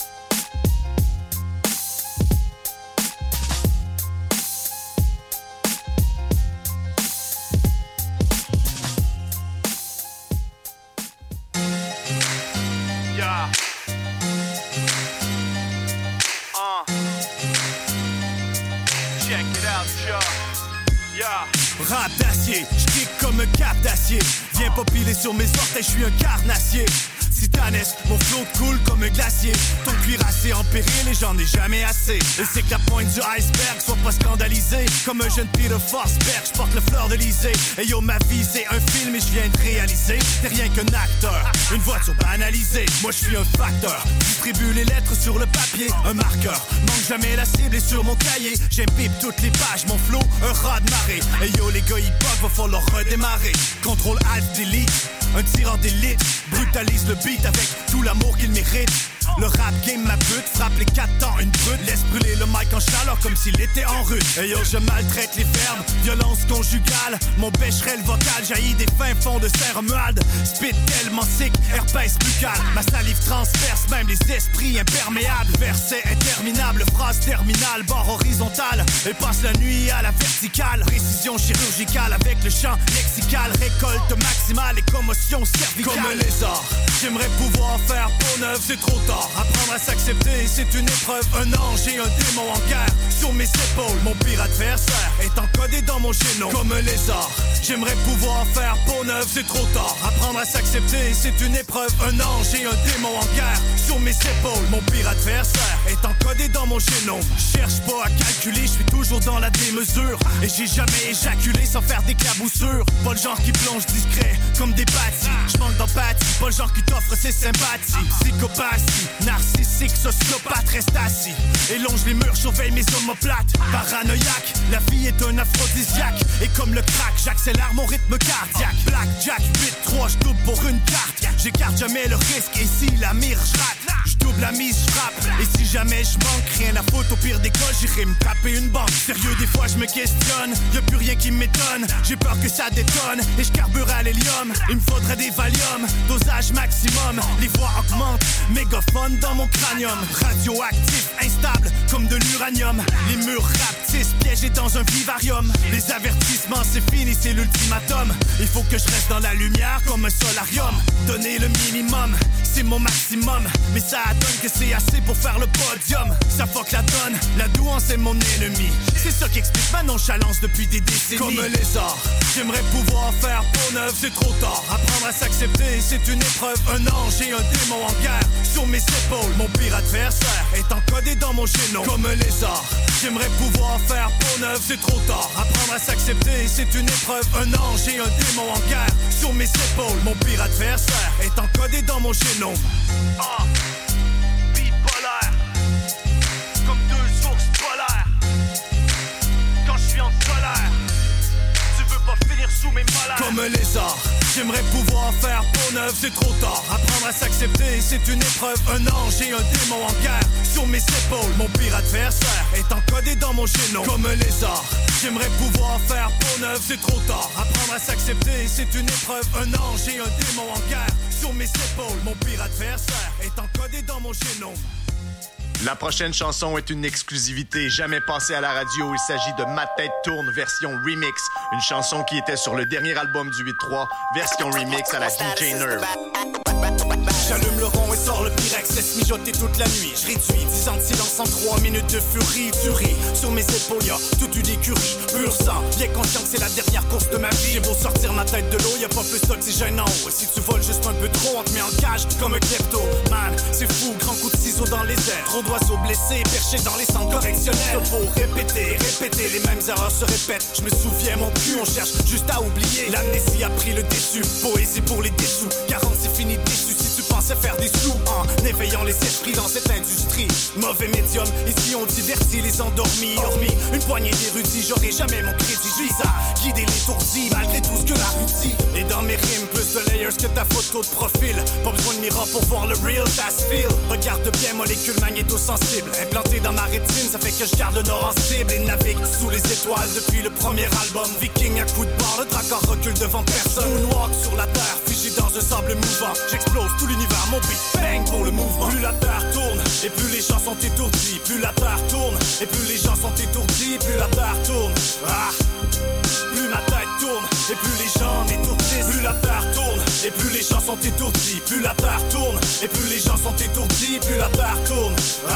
Rap d'acier, j'kick comme un cap d'acier. Viens pas piler sur mes orteils, je suis un carnassier. Titanès, mon flow coule comme un glacier. Ton cuirassé en péril et j'en ai jamais assez. Et c'est que la pointe du iceberg soit pas scandalisée. Comme un jeune Peter Forsberg, j'porte le fleur de l'Elysée. Et yo, ma vie c'est un film et je viens de réaliser. T'es rien qu'un acteur, une voiture banalisée. Moi je suis un facteur, distribue les lettres sur le papier. Un marqueur, manque jamais la cible et sur mon cahier. J'impipe toutes les pages, mon flow, un raz de marée. Et yo les gars hip-hop, va falloir redémarrer. Contrôle Alt Delete, un tireur d'élite. Brutalise le beat avec tout l'amour qu'il mérite. Le rap game ma pute, frappe les 4 temps une brute. Laisse brûler le mic en chaleur comme s'il était en rude. Et yo je maltraite les verbes, violence conjugale. Mon bécherel vocal jaillit des fins fonds de Serre-Muade. Spit tellement sick, herpès buccal. Ma salive transperce même les esprits imperméables. Verset interminable, phrase terminale, barre horizontale. Et passe la nuit à la verticale. Précision chirurgicale avec le champ lexical. Récolte maximale et commotion cervicale. Comme un lézard, j'aimerais pouvoir faire peau neuve, c'est trop tard. tard. Apprendre à s'accepter, c'est une épreuve. Un ange et un démon en guerre sur mes épaules. Mon pire adversaire est encodé dans mon génome comme un lézard. J'aimerais pouvoir faire peau neuve, c'est trop tard. Apprendre à s'accepter, c'est une épreuve. Un ange et un démon en guerre sur mes épaules. Mon pire adversaire est encodé dans mon génome. Cherche pas à calculer, je suis toujours dans la démesure. Et j'ai jamais éjaculé sans faire d'éclaboussures. Pas le genre qui plonge discret comme des bâtis. Je manque d'empathie, pas le genre qui t'offre ses sympathies. Psychopathie, narcissique, sociopathe, reste assis. Élonge les murs, surveille mes omoplates. Paranoïaque, la vie est un aphrodisiaque. Et comme le crack, j'accélère mon rythme cardiaque. Blackjack, 8-3, je double pour une carte. J'écarte jamais le risque, et si la mire, je rate. Je double la mise, je frappe. Et si jamais je manque, rien à foutre, au pire des cas, j'irai me taper une banque. Sérieux, des fois je me questionne, y'a plus rien qui m'étonne. J'ai peur que ça détonne, et je carbure à l'hélium. Il me faudrait des Valium, dosage maximum. Les voix augmentent, mégaphone dans mon cranium. Radioactif, instable, comme de l'uranium. Les murs rapetissent, piégés dans un vivarium. Les avertissements, c'est fini, c'est l'ultimatum. Il faut que je reste dans la lumière comme un solarium. Donner le minimum, c'est mon maximum. Mais ça donne que c'est assez pour faire le podium. Ça fuck la donne, la douance est mon ennemi. C'est ça qui explique ma nonchalance depuis des décennies. Comme un lézard, j'aimerais pouvoir faire peau neuve, c'est trop tard. Apprendre à s'accepter, c'est une épreuve. Un ange et un démon en guerre sur mes épaules. Mon pire adversaire est encodé dans mon génome. Comme un lézard, j'aimerais pouvoir faire peau neuve, c'est trop tard. Apprendre à s'accepter, c'est une épreuve. Un ange et un démon en guerre sur mes épaules. Mon pire adversaire est encodé dans mon génome. Bipolaire, comme deux ours polaires. Quand je suis en colère, tu veux pas finir sous mes molaires. Comme un lézard, j'aimerais pouvoir faire peau neuve, c'est trop tard. Apprendre à s'accepter, c'est une épreuve. Un ange et un démon en guerre sur mes épaules. Mon pire adversaire est encodé dans mon génome. Comme un lézard, j'aimerais pouvoir faire peau neuve, c'est trop tard. Apprendre à s'accepter, c'est une épreuve. Un ange et un démon en guerre sur mes épaules. Mon pire adversaire est encodé dans mon génome. La prochaine chanson est une exclusivité jamais passée à la radio. Il s'agit de Ma tête tourne version remix, une chanson qui était sur le dernier album du 8-3, version remix à la DJ Nerve. J'allume le rond et sors le Pyrex, laisse mijoter toute la nuit. Je réduis 10 ans de silence en 3 minutes de furie. Tu ris, sur mes épaules y'a toute une écurie. Pur sang, bien conscient que c'est la dernière course de ma vie. J'ai beau sortir ma tête de l'eau, y'a pas plus d'oxygène en haut. Et si tu voles juste un peu trop, on te met en cage comme un klepto. Man, c'est fou, grand coup de ciseaux dans les airs. Trop d'oiseaux blessés, perchés dans les centres correctionnels. Faut répéter, les mêmes erreurs se répètent. Je me souviens, mon cul, on cherche juste à oublier. L'amnésie a pris le déçu, poésie pour les déçus. 40 c'est fini déçu si tu pensais faire des sous en éveillant les esprits dans cette industrie. Mauvais médium, ici on divertit les endormis. Hormis une poignée d'érudits, j'aurai jamais mon crédit. Je vise à guider l'étourdi malgré tout ce que la rue dit. Et dans mes rimes, plus de layers que ta photo de profil. Pas besoin de miroir pour voir le real, ça se feel. Regarde bien, molécule magnétosensible implantée dans ma rétine, ça fait que je garde le nord en cible. Et navigue sous les étoiles depuis le premier album. Viking à coup de barre, le dracard recule devant personne. Moonwalk sur la terre, figé dans un sable mouvant. J'explose tout l'univers, mon beat bang pour le mouvement. Plus la terre tourne, et plus les gens sont étourdis. Plus la terre tourne, et plus les gens sont étourdis. Plus la terre tourne, plus ma tête tourne, et plus les gens m'étourdissent. Plus la terre tourne, et plus les gens sont étourdis. Plus la terre tourne, et plus les gens sont étourdis. Plus la terre tourne,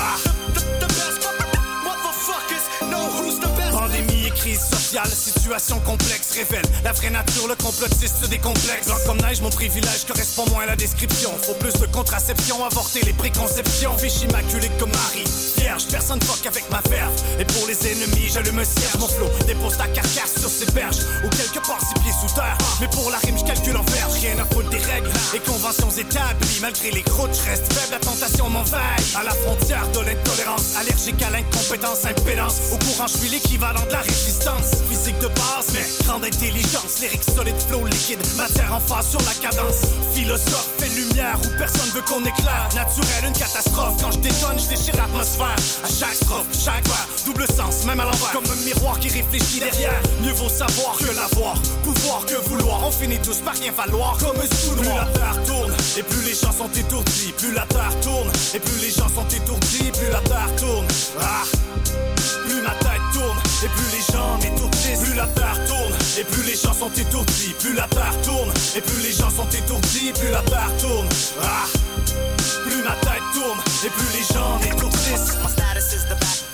Pandémie et crise sociale, situation complexe révèle la vraie nature, le complotiste des complexes. Blanc comme neige, mon privilège correspond moins à la description. Faut plus de contraception, avorter les préconceptions. Fiche immaculé comme Marie, vierge, personne fuck avec ma verve. Et pour les ennemis, j'allume un cierge. Mon flow dépose ta carcasse sur ces berges, ou quelque part 6 pieds sous terre. Mais pour la rime, je calcule en verge, rien à foutre des règles et conventions établies. Malgré les croûtes, je reste faible, la tentation m'envahit. À la frontière de l'intolérance, allergique à l'incompétence, impédance. Au courant, je suis l'équivalent de la résistance. Physique de base, mais grande intelligence. Lyrique solide, flow liquide, matière en phase sur la cadence. Philosophe, fait lumière où personne veut qu'on éclaire. Naturel, une catastrophe. Quand je détonne, je déchire l'atmosphère. À chaque strophe, chaque vers, double sens, même à l'envers. Comme un miroir qui réfléchit derrière. Mieux vaut savoir que l'avoir, pouvoir que vouloir. On finit tous par rien valoir, comme un sous-noir. Plus la terre tourne, et plus les gens sont étourdis. Plus la terre tourne, et plus les gens sont étourdis. Plus la terre tourne, plus ma tête tourne, et plus les gens m'étourdissent. Plus la terre tourne, et plus les gens sont étourdis. Plus la terre tourne, et plus les gens sont étourdis. Plus la terre tourne, plus ma tête tourne, et plus les gens m'étourdissent. My status is the baddest.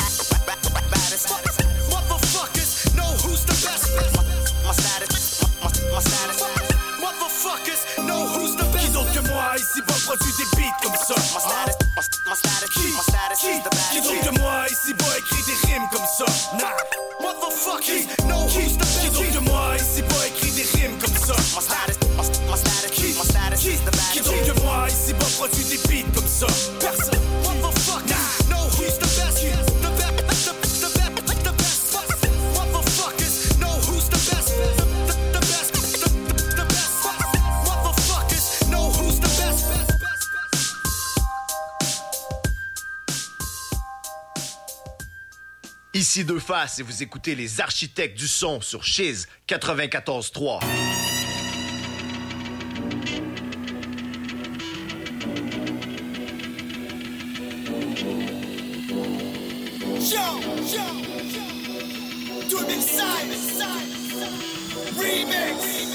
Motherfuckers know who's the best. My status. Motherfuckers know who's the best. Qui d'autre que moi ici bas produit des beats comme ça? My status is the best. Qui d'autre que moi ici bas écrit des rimes comme ça? Nah. Motherfuckers know who's the best. Qui d'autre que moi ici bas écrit des rimes comme ça? My status is the best. Qui d'autre que moi ici bas produit des beats comme ça? Personne. Motherfuckers know who's the best. The best. Motherfuckers know who's the best. The best. Motherfuckers know who's the best. Ici Deux Faces et vous écoutez les Architectes du son sur Chiz 94.3. Yo, 2005 Remix.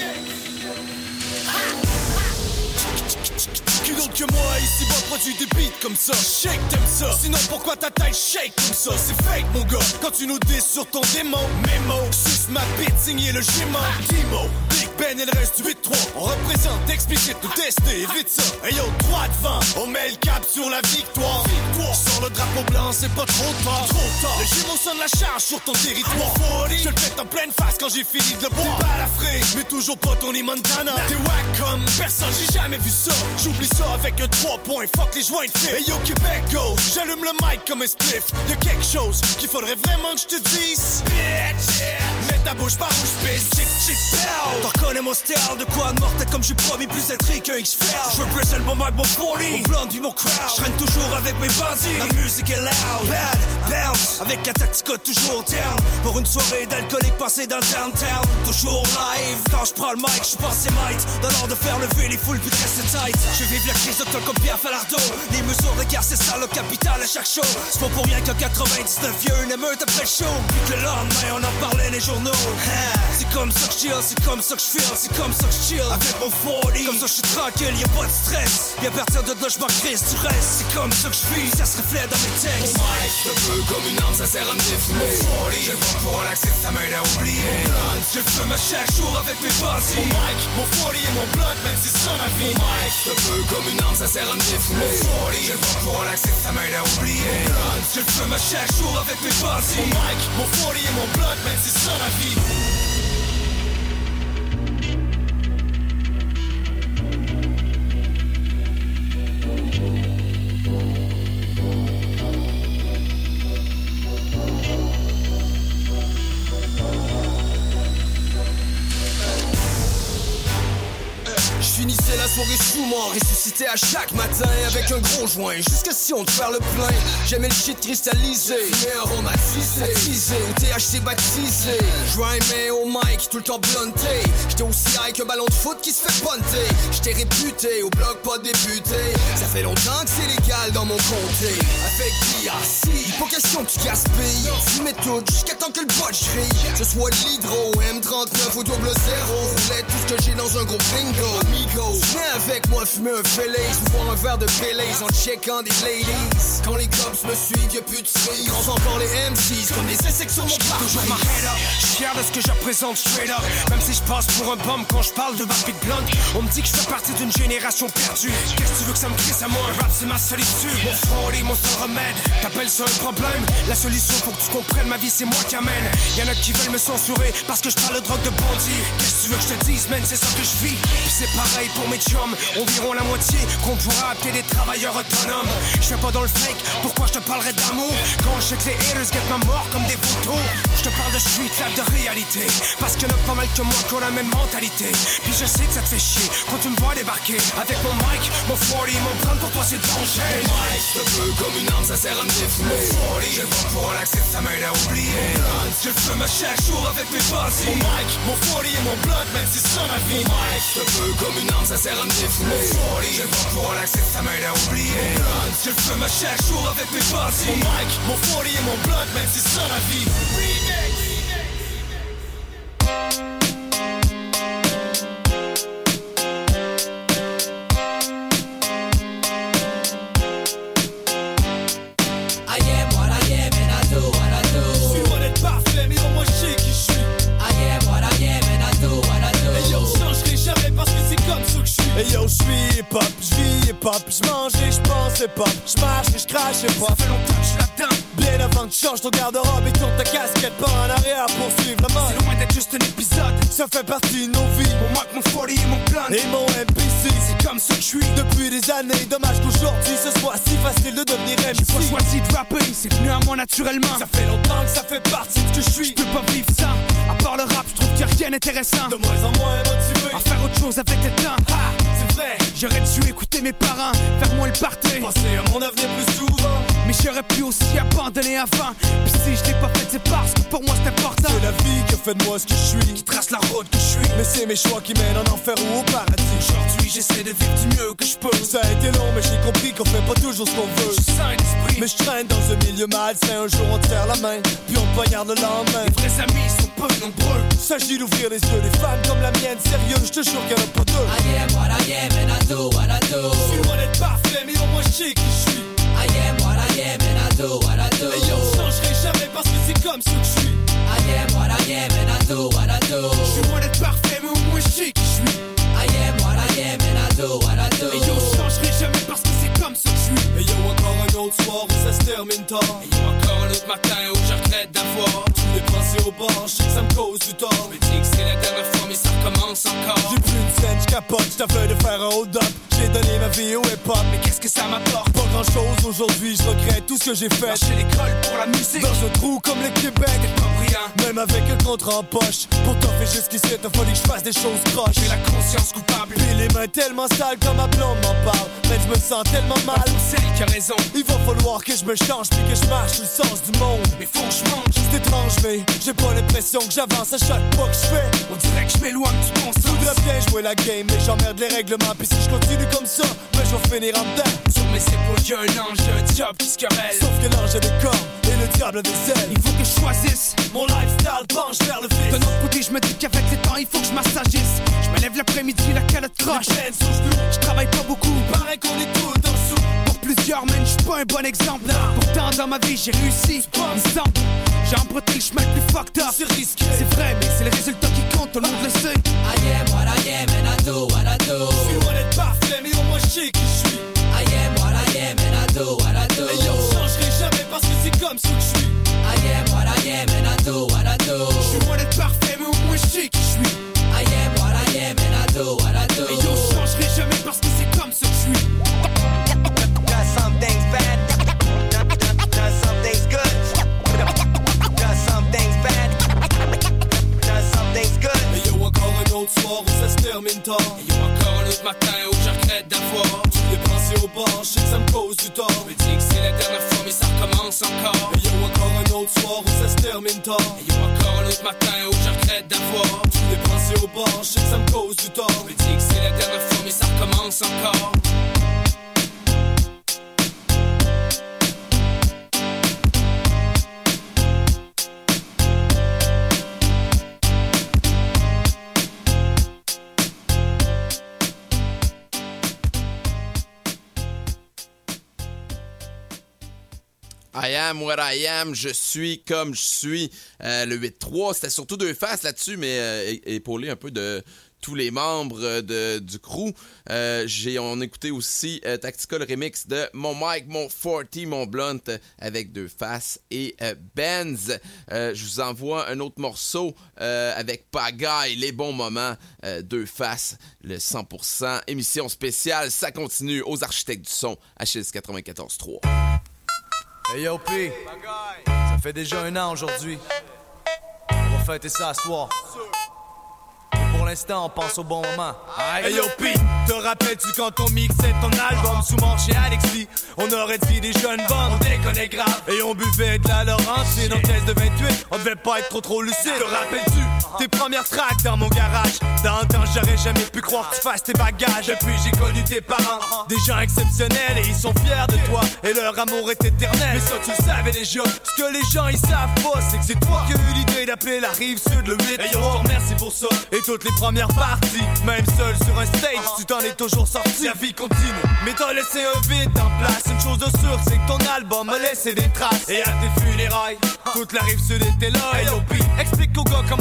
Qui d'autre que moi ici bas produit des beats comme ça? Shake, t'aimes ça? Sinon pourquoi ta taille shake comme ça? C'est fake mon gars. Quand tu nous dis sur ton démon, mémo, suce ma bite, signé le Gément. Dimo, Big Ben et le reste du 8-3. On représente explicite, nous tester, évite ça. Hey yo, droit devant, on met le cap sur la victoire. Sur le drapeau blanc, c'est pas trop tard. Le Gémeaux sonne la charge sur ton territoire. Je le pète en pleine face quand j'ai fini de le boire. T'es balafré, mais toujours pas Tony Montana. T'es wack comme personne, j'ai jamais vu ça. J'oublie ça avec un 3 points, fuck les joints de fait. Hey yo Québec go, j'allume le mic comme un spliff. Y'a quelque chose qu'il faudrait vraiment que je te dise. Bitch, mets ta bouche par où je pisse. Chip, chip, pow. T'en reconnais mon style, de quoi de mortel comme j'ai promis plus d'être qu'un X-Fair. Je veux presser mon mic, mon folie, mon blanc du mon crowd. Je traîne toujours avec mes bandits, la musique est loud. Bad, bounce, avec un tactico toujours down. Pour une soirée d'alcoolique passée dans le downtown. Toujours live, quand je prends le mic, j'suis passé might. Dans l'ordre de faire lever les foules puis de rester tight. Je vive la crise de comme Pierre Falardeau. Les mesures de guerre, c'est ça le capital à chaque show. C'est pas pour rien qu'en 99 vieux, une émeute après le show. Puis que le lendemain, on en parlait les journaux. C'est comme ça que je chill, c'est comme ça que je feel, c'est comme ça que je chill. Avec mon 40, comme ça je suis tranquille, y'a pas de stress. Et à partir de là, je m'en crise du reste. C'est comme ça que je vis, ça se reflète dans mes textes. Mon mic, je veux comme une arme, ça sert à me défouler. Je le vois pour relaxer, ça m'aide à oublier. Je fume à chaque jour avec mes bandits. Mon mic, mon 40 et mon blood, même si c'est ça ma vie. Mon mic, je veux comme une arme, ça sert à me défouler. Je le vois pour relaxer, ça m'aide à oublier. Je fume à chaque jour avec mes bandits. Mon mic, mon 40 et mon blood, même si c'est ça ma vie. Finissais la soirée sous moi, ressuscité à chaque matin avec un gros joint, jusqu'à si on te faire le plein. J'aimais le shit cristallisé, fumé aromatisé, ou THC baptisé. J'rimais au mic, tout le temps blunté. J'étais aussi high qu'un ballon de foot qui se fait punter. J'étais réputé, au bloc pas débuté. Ça fait longtemps que c'est légal dans mon comté. Avec DRC, pas question que tu gaspilles. Fumais tout jusqu'à temps que le bot grille. Ce soit de l'hydro, M39 ou double zéro. Roulais tout ce que j'ai dans un gros bingo. Viens avec moi fumer un Felaise ou boire un verre de Baileys en checkant des ladies. Quand les cops me suivent, y'a plus de cerise. Quand encore les MCs comme des insectes sur mon parc. Toujours ma head up, j'suis fier de ce que je représente straight up. Même si je passe pour un bum quand je parle de ma big blonde. On me dit que je fais partie d'une génération perdue. Qu'est-ce que tu veux que ça me crisse à moi? Un rap c'est ma solitude. Mon front et mon seul remède. T'appelles ça un problème? La solution faut que tu comprennes, ma vie c'est moi qui amène. Y'en a qui veulent me censurer parce que je parle de drogue de bandit. Qu'est-ce que tu veux que je te dise, man? C'est ça que je vis. Puis c'est pareil pour mes chums, environ la moitié qu'on pourra appeler des travailleurs autonomes. Je fais pas dans le fake, pourquoi je te parlerai d'amour quand je sais que les haters guettent ma mort comme des photos. Je te parle de street rap de réalité, parce qu'il y en a pas mal que moi qui ont la même mentalité. Puis je sais que ça te fait chier quand tu me vois débarquer avec mon mic, mon 40 et mon brand. Pour toi c'est danger. Mon mic, je te veux comme une arme, ça sert à me défouler. Je le vois pour relaxer, ça m'aide à oublier. Je fume à chaque jour avec mes bandits. Mon mic, mon 40 et mon blood, même si c'est ça ma vie. Mon mic, je te veux comme une arme, ça sert à me défouler. Je le vois pour relaxer, ça m'aide à oublier. Je fume à chaque jour avec mes bandits. Mon mic, mon 40 et mon blood, même si c'est ça ma vie. pop, j'mange et j'pensais pas, j'marche et j'crache et pas. Ça fait longtemps que j'suis là-dedans. Bien avant que tu changes ton garde-robe et tourne ta casquette pas en arrière pour suivre la mode. C'est loin d'être juste un épisode, ça fait partie de nos vies. Pour moi que mon folie et mon plan et mon MPC, c'est comme ça que je suis depuis des années. Dommage qu'aujourd'hui ce soit si facile de devenir MC. J'ai pas choisi de rapper, c'est venu à moi naturellement. Ça fait longtemps que ça fait partie de ce que je suis. Je peux pas vivre ça, à part le rap, je trouve qu'il y a rien d'intéressant. De moins en moins motivé à faire autre chose avec le temps. Ah, c'est vrai, j'aurais dû écouter mes parents, faire moins le party, penser à mon avenir plus souvent. Mais j'aurais pu aussi abandonner avant. Pis si je l'ai pas fait, c'est parce que pour moi c'est important. C'est la vie qui a fait de moi ce que je suis, qui trace la route que je suis. Mais c'est mes choix qui mènent en enfer ou au paradis. Aujourd'hui j'essaie de vivre du mieux que je peux. Ça a été long mais j'ai compris qu'on fait pas toujours ce qu'on veut. Je sens un esprit, mais je traîne dans un milieu malsain. Un jour on te serre la main, puis on te poignarde le lendemain. Les vrais amis sont peu nombreux. S'agit d'ouvrir les yeux, des femmes comme la mienne. Sérieux, je te jure qu'il y en a pas deux. I am what I am and I do what I do. Je suis loin d'être parfait mais au moins je sais qui je suis. I am what I am and I do what I do. Et yo, je changerai jamais parce que c'est comme ça que je suis. I am what I am and I do what I do. Je suis loin d'être parfait mais au moins je sais qui je suis. I am what I am and I do what I do. Et yo, je changerai jamais parce que c'est comme ça que je suis. Et yo, encore un autre soir où ça se termine tard. Et yo, encore un autre matin où je regrette d'avoir tous les pensées au bord, je sais que ça me cause du tort. Mais dis que c'est la dernière fois mais ça recommence encore. J'ai plus une scène, je capote, je t'avais de faire un hold-up. J'ai donné ma vie au hip-hop, mais qu'est-ce que ça m'apporte? Pas grand-chose aujourd'hui, je regrette tout ce que j'ai fait. Lâcher l'école pour la musique, dans un trou comme le Québec. T'es pas brillant, même avec un contrat en poche. Pour t'offrir jusqu'ici, t'as fallu que je fasse des choses croches. J'ai la conscience coupable, puis les mains tellement sales quand ma blonde m'en parle. Mais je me sens tellement mal, c'est elle qui a raison. Il va falloir que je me change, puis que je marche sous le sens du monde. Mais faut que je mange, c'est étrange, mais j'ai pas l'impression que j'avance à chaque pas que je fais. On dirait que je m'éloigne du bon sens. Je voudrais bien jouer la game, mais j'emmerde les règlements. Puis si je continue comme ça, mais je vais finir en dedans. Sur mes épaules, y'a un ange, y'a un diable qui se querelle. Sauf que l'ange a des cornes et le diable a des ailes. Il faut que je choisisse, mon lifestyle penche vers le vice. D'un autre côté, je me dis qu'avec le temps, il faut que je m'assagisse. Je me lève l'après-midi, la calotte croche. Je travaille pas beaucoup, paraît qu'on est tout en dessous. Pour plusieurs, man, j'suis pas un bon exemple. Pourtant, dans ma vie, j'ai réussi, il me semble. J'ai emprunté le chemin le plus fucked up. C'est risqué, c'est vrai, mais c'est le résultat qui compte, tout le monde le sait. I am what I am and I do what I do. Je suis loin d'être parfait, mais au moins je sais qui je suis. I am what I am and I do what I do. Et yo, je changerai jamais parce que c'est comme ça que je suis. I am what I am and I do what I do. Je suis loin d'être parfait, mais au moins je sais qui je suis. I am what I am and I do what I do. Et yo, je changerai jamais parce que c'est comme ça que je suis. Done some things bad, done some things good. Done some things bad, done some things good. Et yo, encore un autre soir où ça se termine tard. Et yo, encore un autre matin où je regrette d'avoir tous les pensées au bord, je sais que ça me cause du tort. Mais dis que c'est la dernière fois mais ça recommence encore. Et yo, encore un autre soir où ça se termine tard. Et yo, encore un autre matin où je regrette d'avoir tous les pensées au bord, je sais que ça me cause du tort. Mais dis que c'est la dernière fois mais ça recommence encore. I am what I am, je suis comme je suis. Le 8-3, c'était surtout deux faces là-dessus, mais épaulé un peu de tous les membres du crew. On a écouté aussi Tactical Remix de Mon Mic, Mon 40, Mon Blunt avec deux faces et Benz. Je vous envoie un autre morceau avec Pagaille, Les Bons Moments, deux faces, le 100%. Émission spéciale, ça continue aux Architectes du Son, HS 94.3. Hey yo P, ça fait déjà 1 an aujourd'hui. On va fêter ça à soir. Pour l'instant, on pense au bon moment. Hey yo P, te rappelles-tu quand on mixait ton album sous manche chez Alexis? On aurait dit des jeunes bandes, on déconnait grave. Et on buvait de la Laurence et nos caisses de 28. On devait pas être trop lucide. Te rappelles-tu tes premières tracks dans mon garage? Dans le temps, j'aurais jamais pu croire que tu fasses tes bagages. Depuis, j'ai connu tes parents, des gens exceptionnels et ils sont fiers de toi. Et leur amour est éternel. Mais ça, tu le savais déjà. Ce que les gens ils savent pas, c'est que c'est toi qui as eu l'idée d'appeler la rive sud le 8. Et yo, je te remercie pour ça. Et toutes les premières parties, même seul sur un stage, tu t'en es toujours sorti. La vie continue, mais t'as laissé un vide en place. Une chose de sûre, c'est que ton album a laissé des traces. Et à tes funérailles, toute la rive sud était là. Hey, explique aux gars comment ça se passe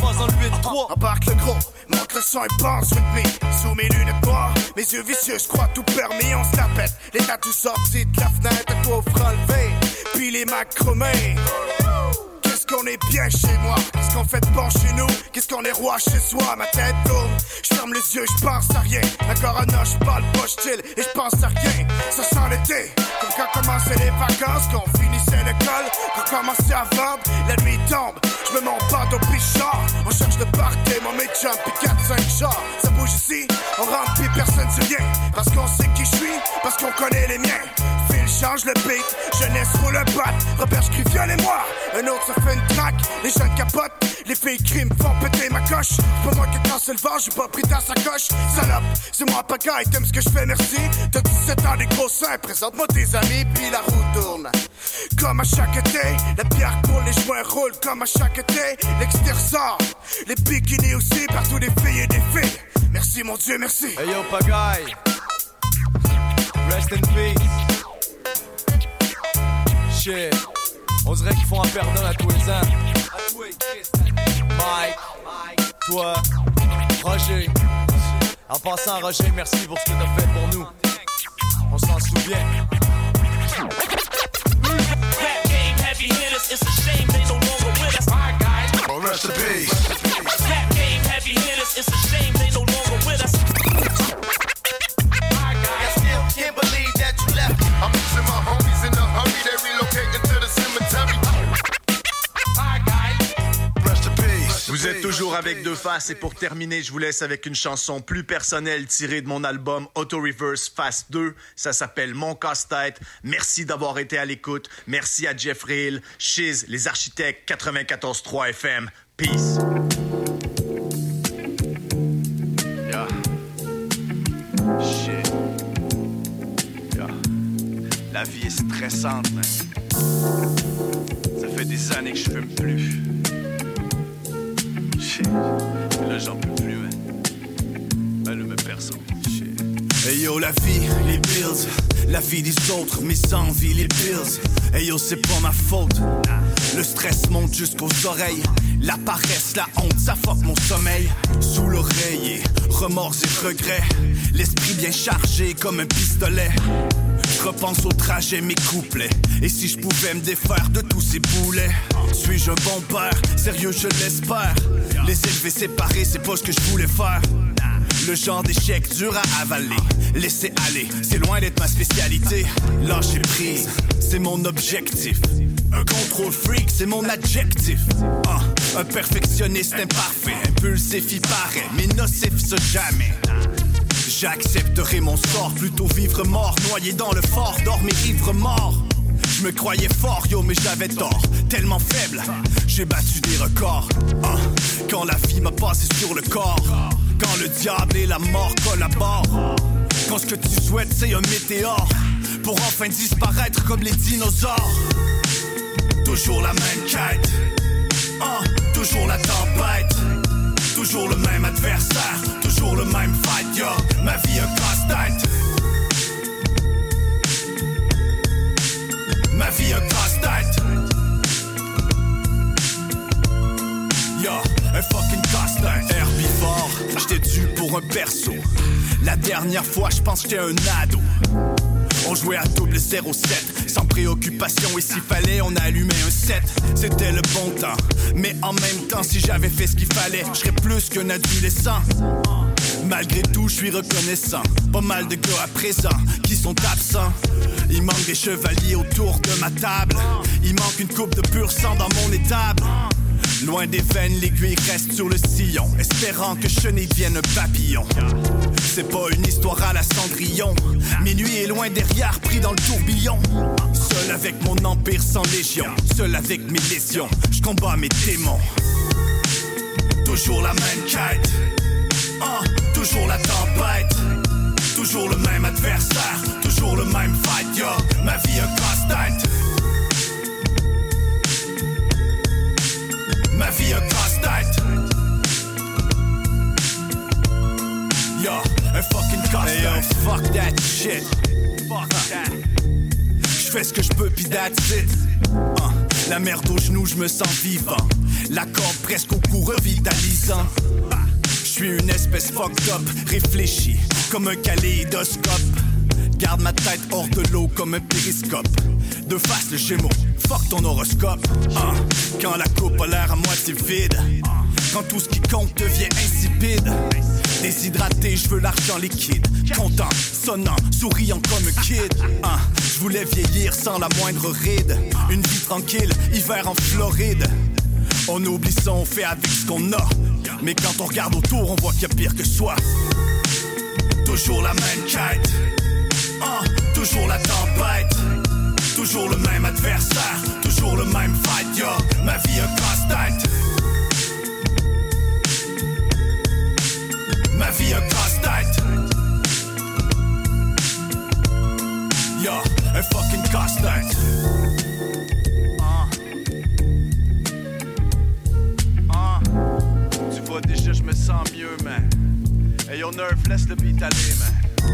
croise dans le 8-3. Embarque le gros, montre le son et pense with me. Sous mes lunettes noires, mes yeux vicieux, je crois tout permis, on se la pète. Les tatous sortis de la fenêtre, à toi au front levé, puis les macromés. Qu'est-ce qu'on est bien chez moi, qu'est-ce qu'on fait de bon chez nous, qu'est-ce qu'on est roi chez soi, ma tête tourne, je ferme les yeux, je pense à rien, la corona, je parle pas, je chill et je pense à rien, ça sent l'été, comme quand commençaient les vacances, qu'on finissait l'école, qu'on commençait à vendre, la nuit tombe, je me monte pas au pichard, on cherche de parquet, mon mec jump pis 4-5 chars, ça bouge ici, on rentre pis personne dit rien, parce qu'on sait qui je suis, parce qu'on connaît les miens, fil change le beat, jeunesse roule le bat, repère je crie violez-moi, un autre se fait une traque, les jeunes capotent, les filles criment font péter ma coche, c'est pas moi qui casse le vent, j'ai pas pris ta sacoche, salope, c'est moi pagaille, t'aimes ce que je fais, merci, t'as 17 ans, des gros seins, présente-moi tes amis, puis la roue tourne, comme à chaque été, la pierre coule, les joints roulent, comme à chaque été, l'extérieur sort, les bikinis aussi, partout des filles et des filles, merci mon Dieu, merci. Hey yo pagaille, rest in peace, shit. On dirait qu'ils font un perdant à tous les ans. Mike, toi, Roger. En passant, Roger, merci pour ce que t'as fait pour nous. On s'en souvient. Rap game heavy hitters, it's a shame they no longer with us. My guys, oh, rest in peace. Rap game heavy hitters, it's a shame they no longer with us. My guys, I still can't believe that you left. I'm missing my homies in a hurry, they relocating to the cemetery. Vous êtes toujours avec Deux Faces et pour terminer, je vous laisse avec une chanson plus personnelle tirée de mon album Auto Reverse Face 2. Ça s'appelle Mon casse-tête. Merci d'avoir été à l'écoute. Merci à Jeffrey Hill, Shiz, les architectes 94.3 FM. Peace. Yeah. Shit. Yeah. La vie est stressante, man. Ça fait des années que je fume plus. Shit. Et là, j'en peux plus, man. Ben, le même perso. Shit. Hey yo, la vie, les bills. La vie des autres, mes envies, les bills. Hey yo, c'est pas ma faute. Le stress monte jusqu'aux oreilles. La paresse, la honte, ça fuck mon sommeil. Sous l'oreiller, remords et regrets. L'esprit bien chargé comme un pistolet. Je repense au trajet, mes couplets. Et si je pouvais me défaire de tous ces boulets? Suis-je un bon père? Sérieux, je l'espère. Les élever séparés, c'est pas ce que je voulais faire. Le genre d'échec dur à avaler. Laisser aller, c'est loin d'être ma spécialité. Lâcher prise, c'est mon objectif. Un contrôle freak, c'est mon adjectif. Un perfectionniste imparfait. Impulsif, il paraît, mais nocif, ça jamais. J'accepterai mon sort, plutôt vivre mort, noyé dans le fort, dormir ivre mort. Je me croyais fort, yo, mais j'avais tort. Tellement faible, j'ai battu des records. Quand la vie m'a passé sur le corps. Quand le diable et la mort collaborent. Quand ce que tu souhaites, c'est un météore. Pour enfin disparaître comme les dinosaures. Toujours la même quête. Toujours la tempête. Toujours le même adversaire. Toujours le même fight, yo. Ma vie un casse-tête. Ma vie un casse-tête. Yo, un fucking casse-tête. Herbivore, j'étais dû pour un perso. La dernière fois, j'pense que j'étais un ado. On jouait à double 07, sans préoccupation. Et s'il fallait, on allumait un 7. C'était le bon temps. Mais en même temps, si j'avais fait ce qu'il fallait, je serais plus qu'un adolescent. Malgré tout, je suis reconnaissant. Pas mal de gars à présent qui sont absents. Il manque des chevaliers autour de ma table. Il manque une coupe de pur sang dans mon étable. Loin des veines, l'aiguille reste sur le sillon, espérant que chenille devienne un papillon. C'est pas une histoire à la Cendrillon. Minuit est loin derrière, pris dans le tourbillon. Seul avec mon empire sans légion, seul avec mes lésions, je combats mes démons. Toujours la même quête, toujours la tempête. Toujours le même adversaire, toujours le même fight, yo. Ma vie un casse-tête. Ma vie un casse-tête. Yo, un fucking casse-tête. Hey yo, fuck that shit. Fuck that. J'fais ce que j'peux pis that's it. La merde aux genoux, je me sens vivant. La corde presque au cou revitalisant. Je suis une espèce fucked up, réfléchi comme un kaléidoscope. Garde ma tête hors de l'eau comme un périscope. De face le Gémeaux, fuck ton horoscope. Quand la coupe a l'air à moitié vide. Quand tout ce qui compte devient insipide. Déshydraté, je veux l'argent liquide. Content, sonnant, souriant comme un kid. Je voulais vieillir sans la moindre ride. Une vie tranquille, hiver en Floride. On oublie ça, on fait avec ce qu'on a. Mais quand on regarde autour, on voit qu'il y a pire que soi. Toujours la même quête. Toujours la tempête. Toujours le même adversaire. Toujours le même fight, yo. Ma vie un casse-tête. Ma vie un casse-tête. Yo, un fucking casse-tête. Tu vois déjà je me sens mieux, man. Hey yo Nerf, laisse le beat aller, man.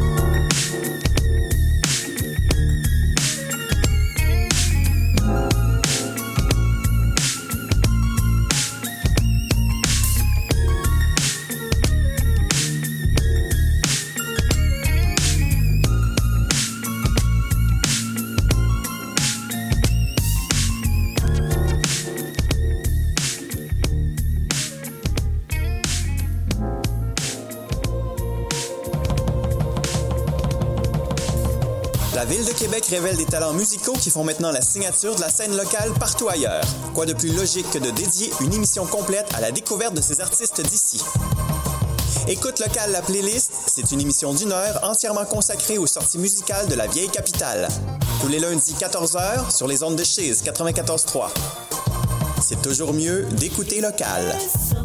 La Ville de Québec révèle des talents musicaux qui font maintenant la signature de la scène locale partout ailleurs. Quoi de plus logique que de dédier une émission complète à la découverte de ces artistes d'ici? Écoute local la playlist, c'est une émission d'1 heure entièrement consacrée aux sorties musicales de la vieille capitale. Tous les lundis 14h sur les ondes de Chiz 94.3. C'est toujours mieux d'écouter local.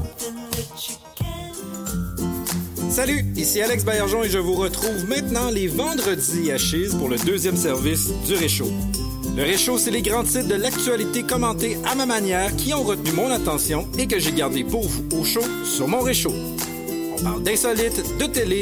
Salut, ici Alex Baillargeon et je vous retrouve maintenant les vendredis à Chiz pour le deuxième service du Réchaud. Le Réchaud, c'est les grands titres de l'actualité commentés à ma manière qui ont retenu mon attention et que j'ai gardé pour vous au chaud sur mon Réchaud. On parle d'insolites, de télé,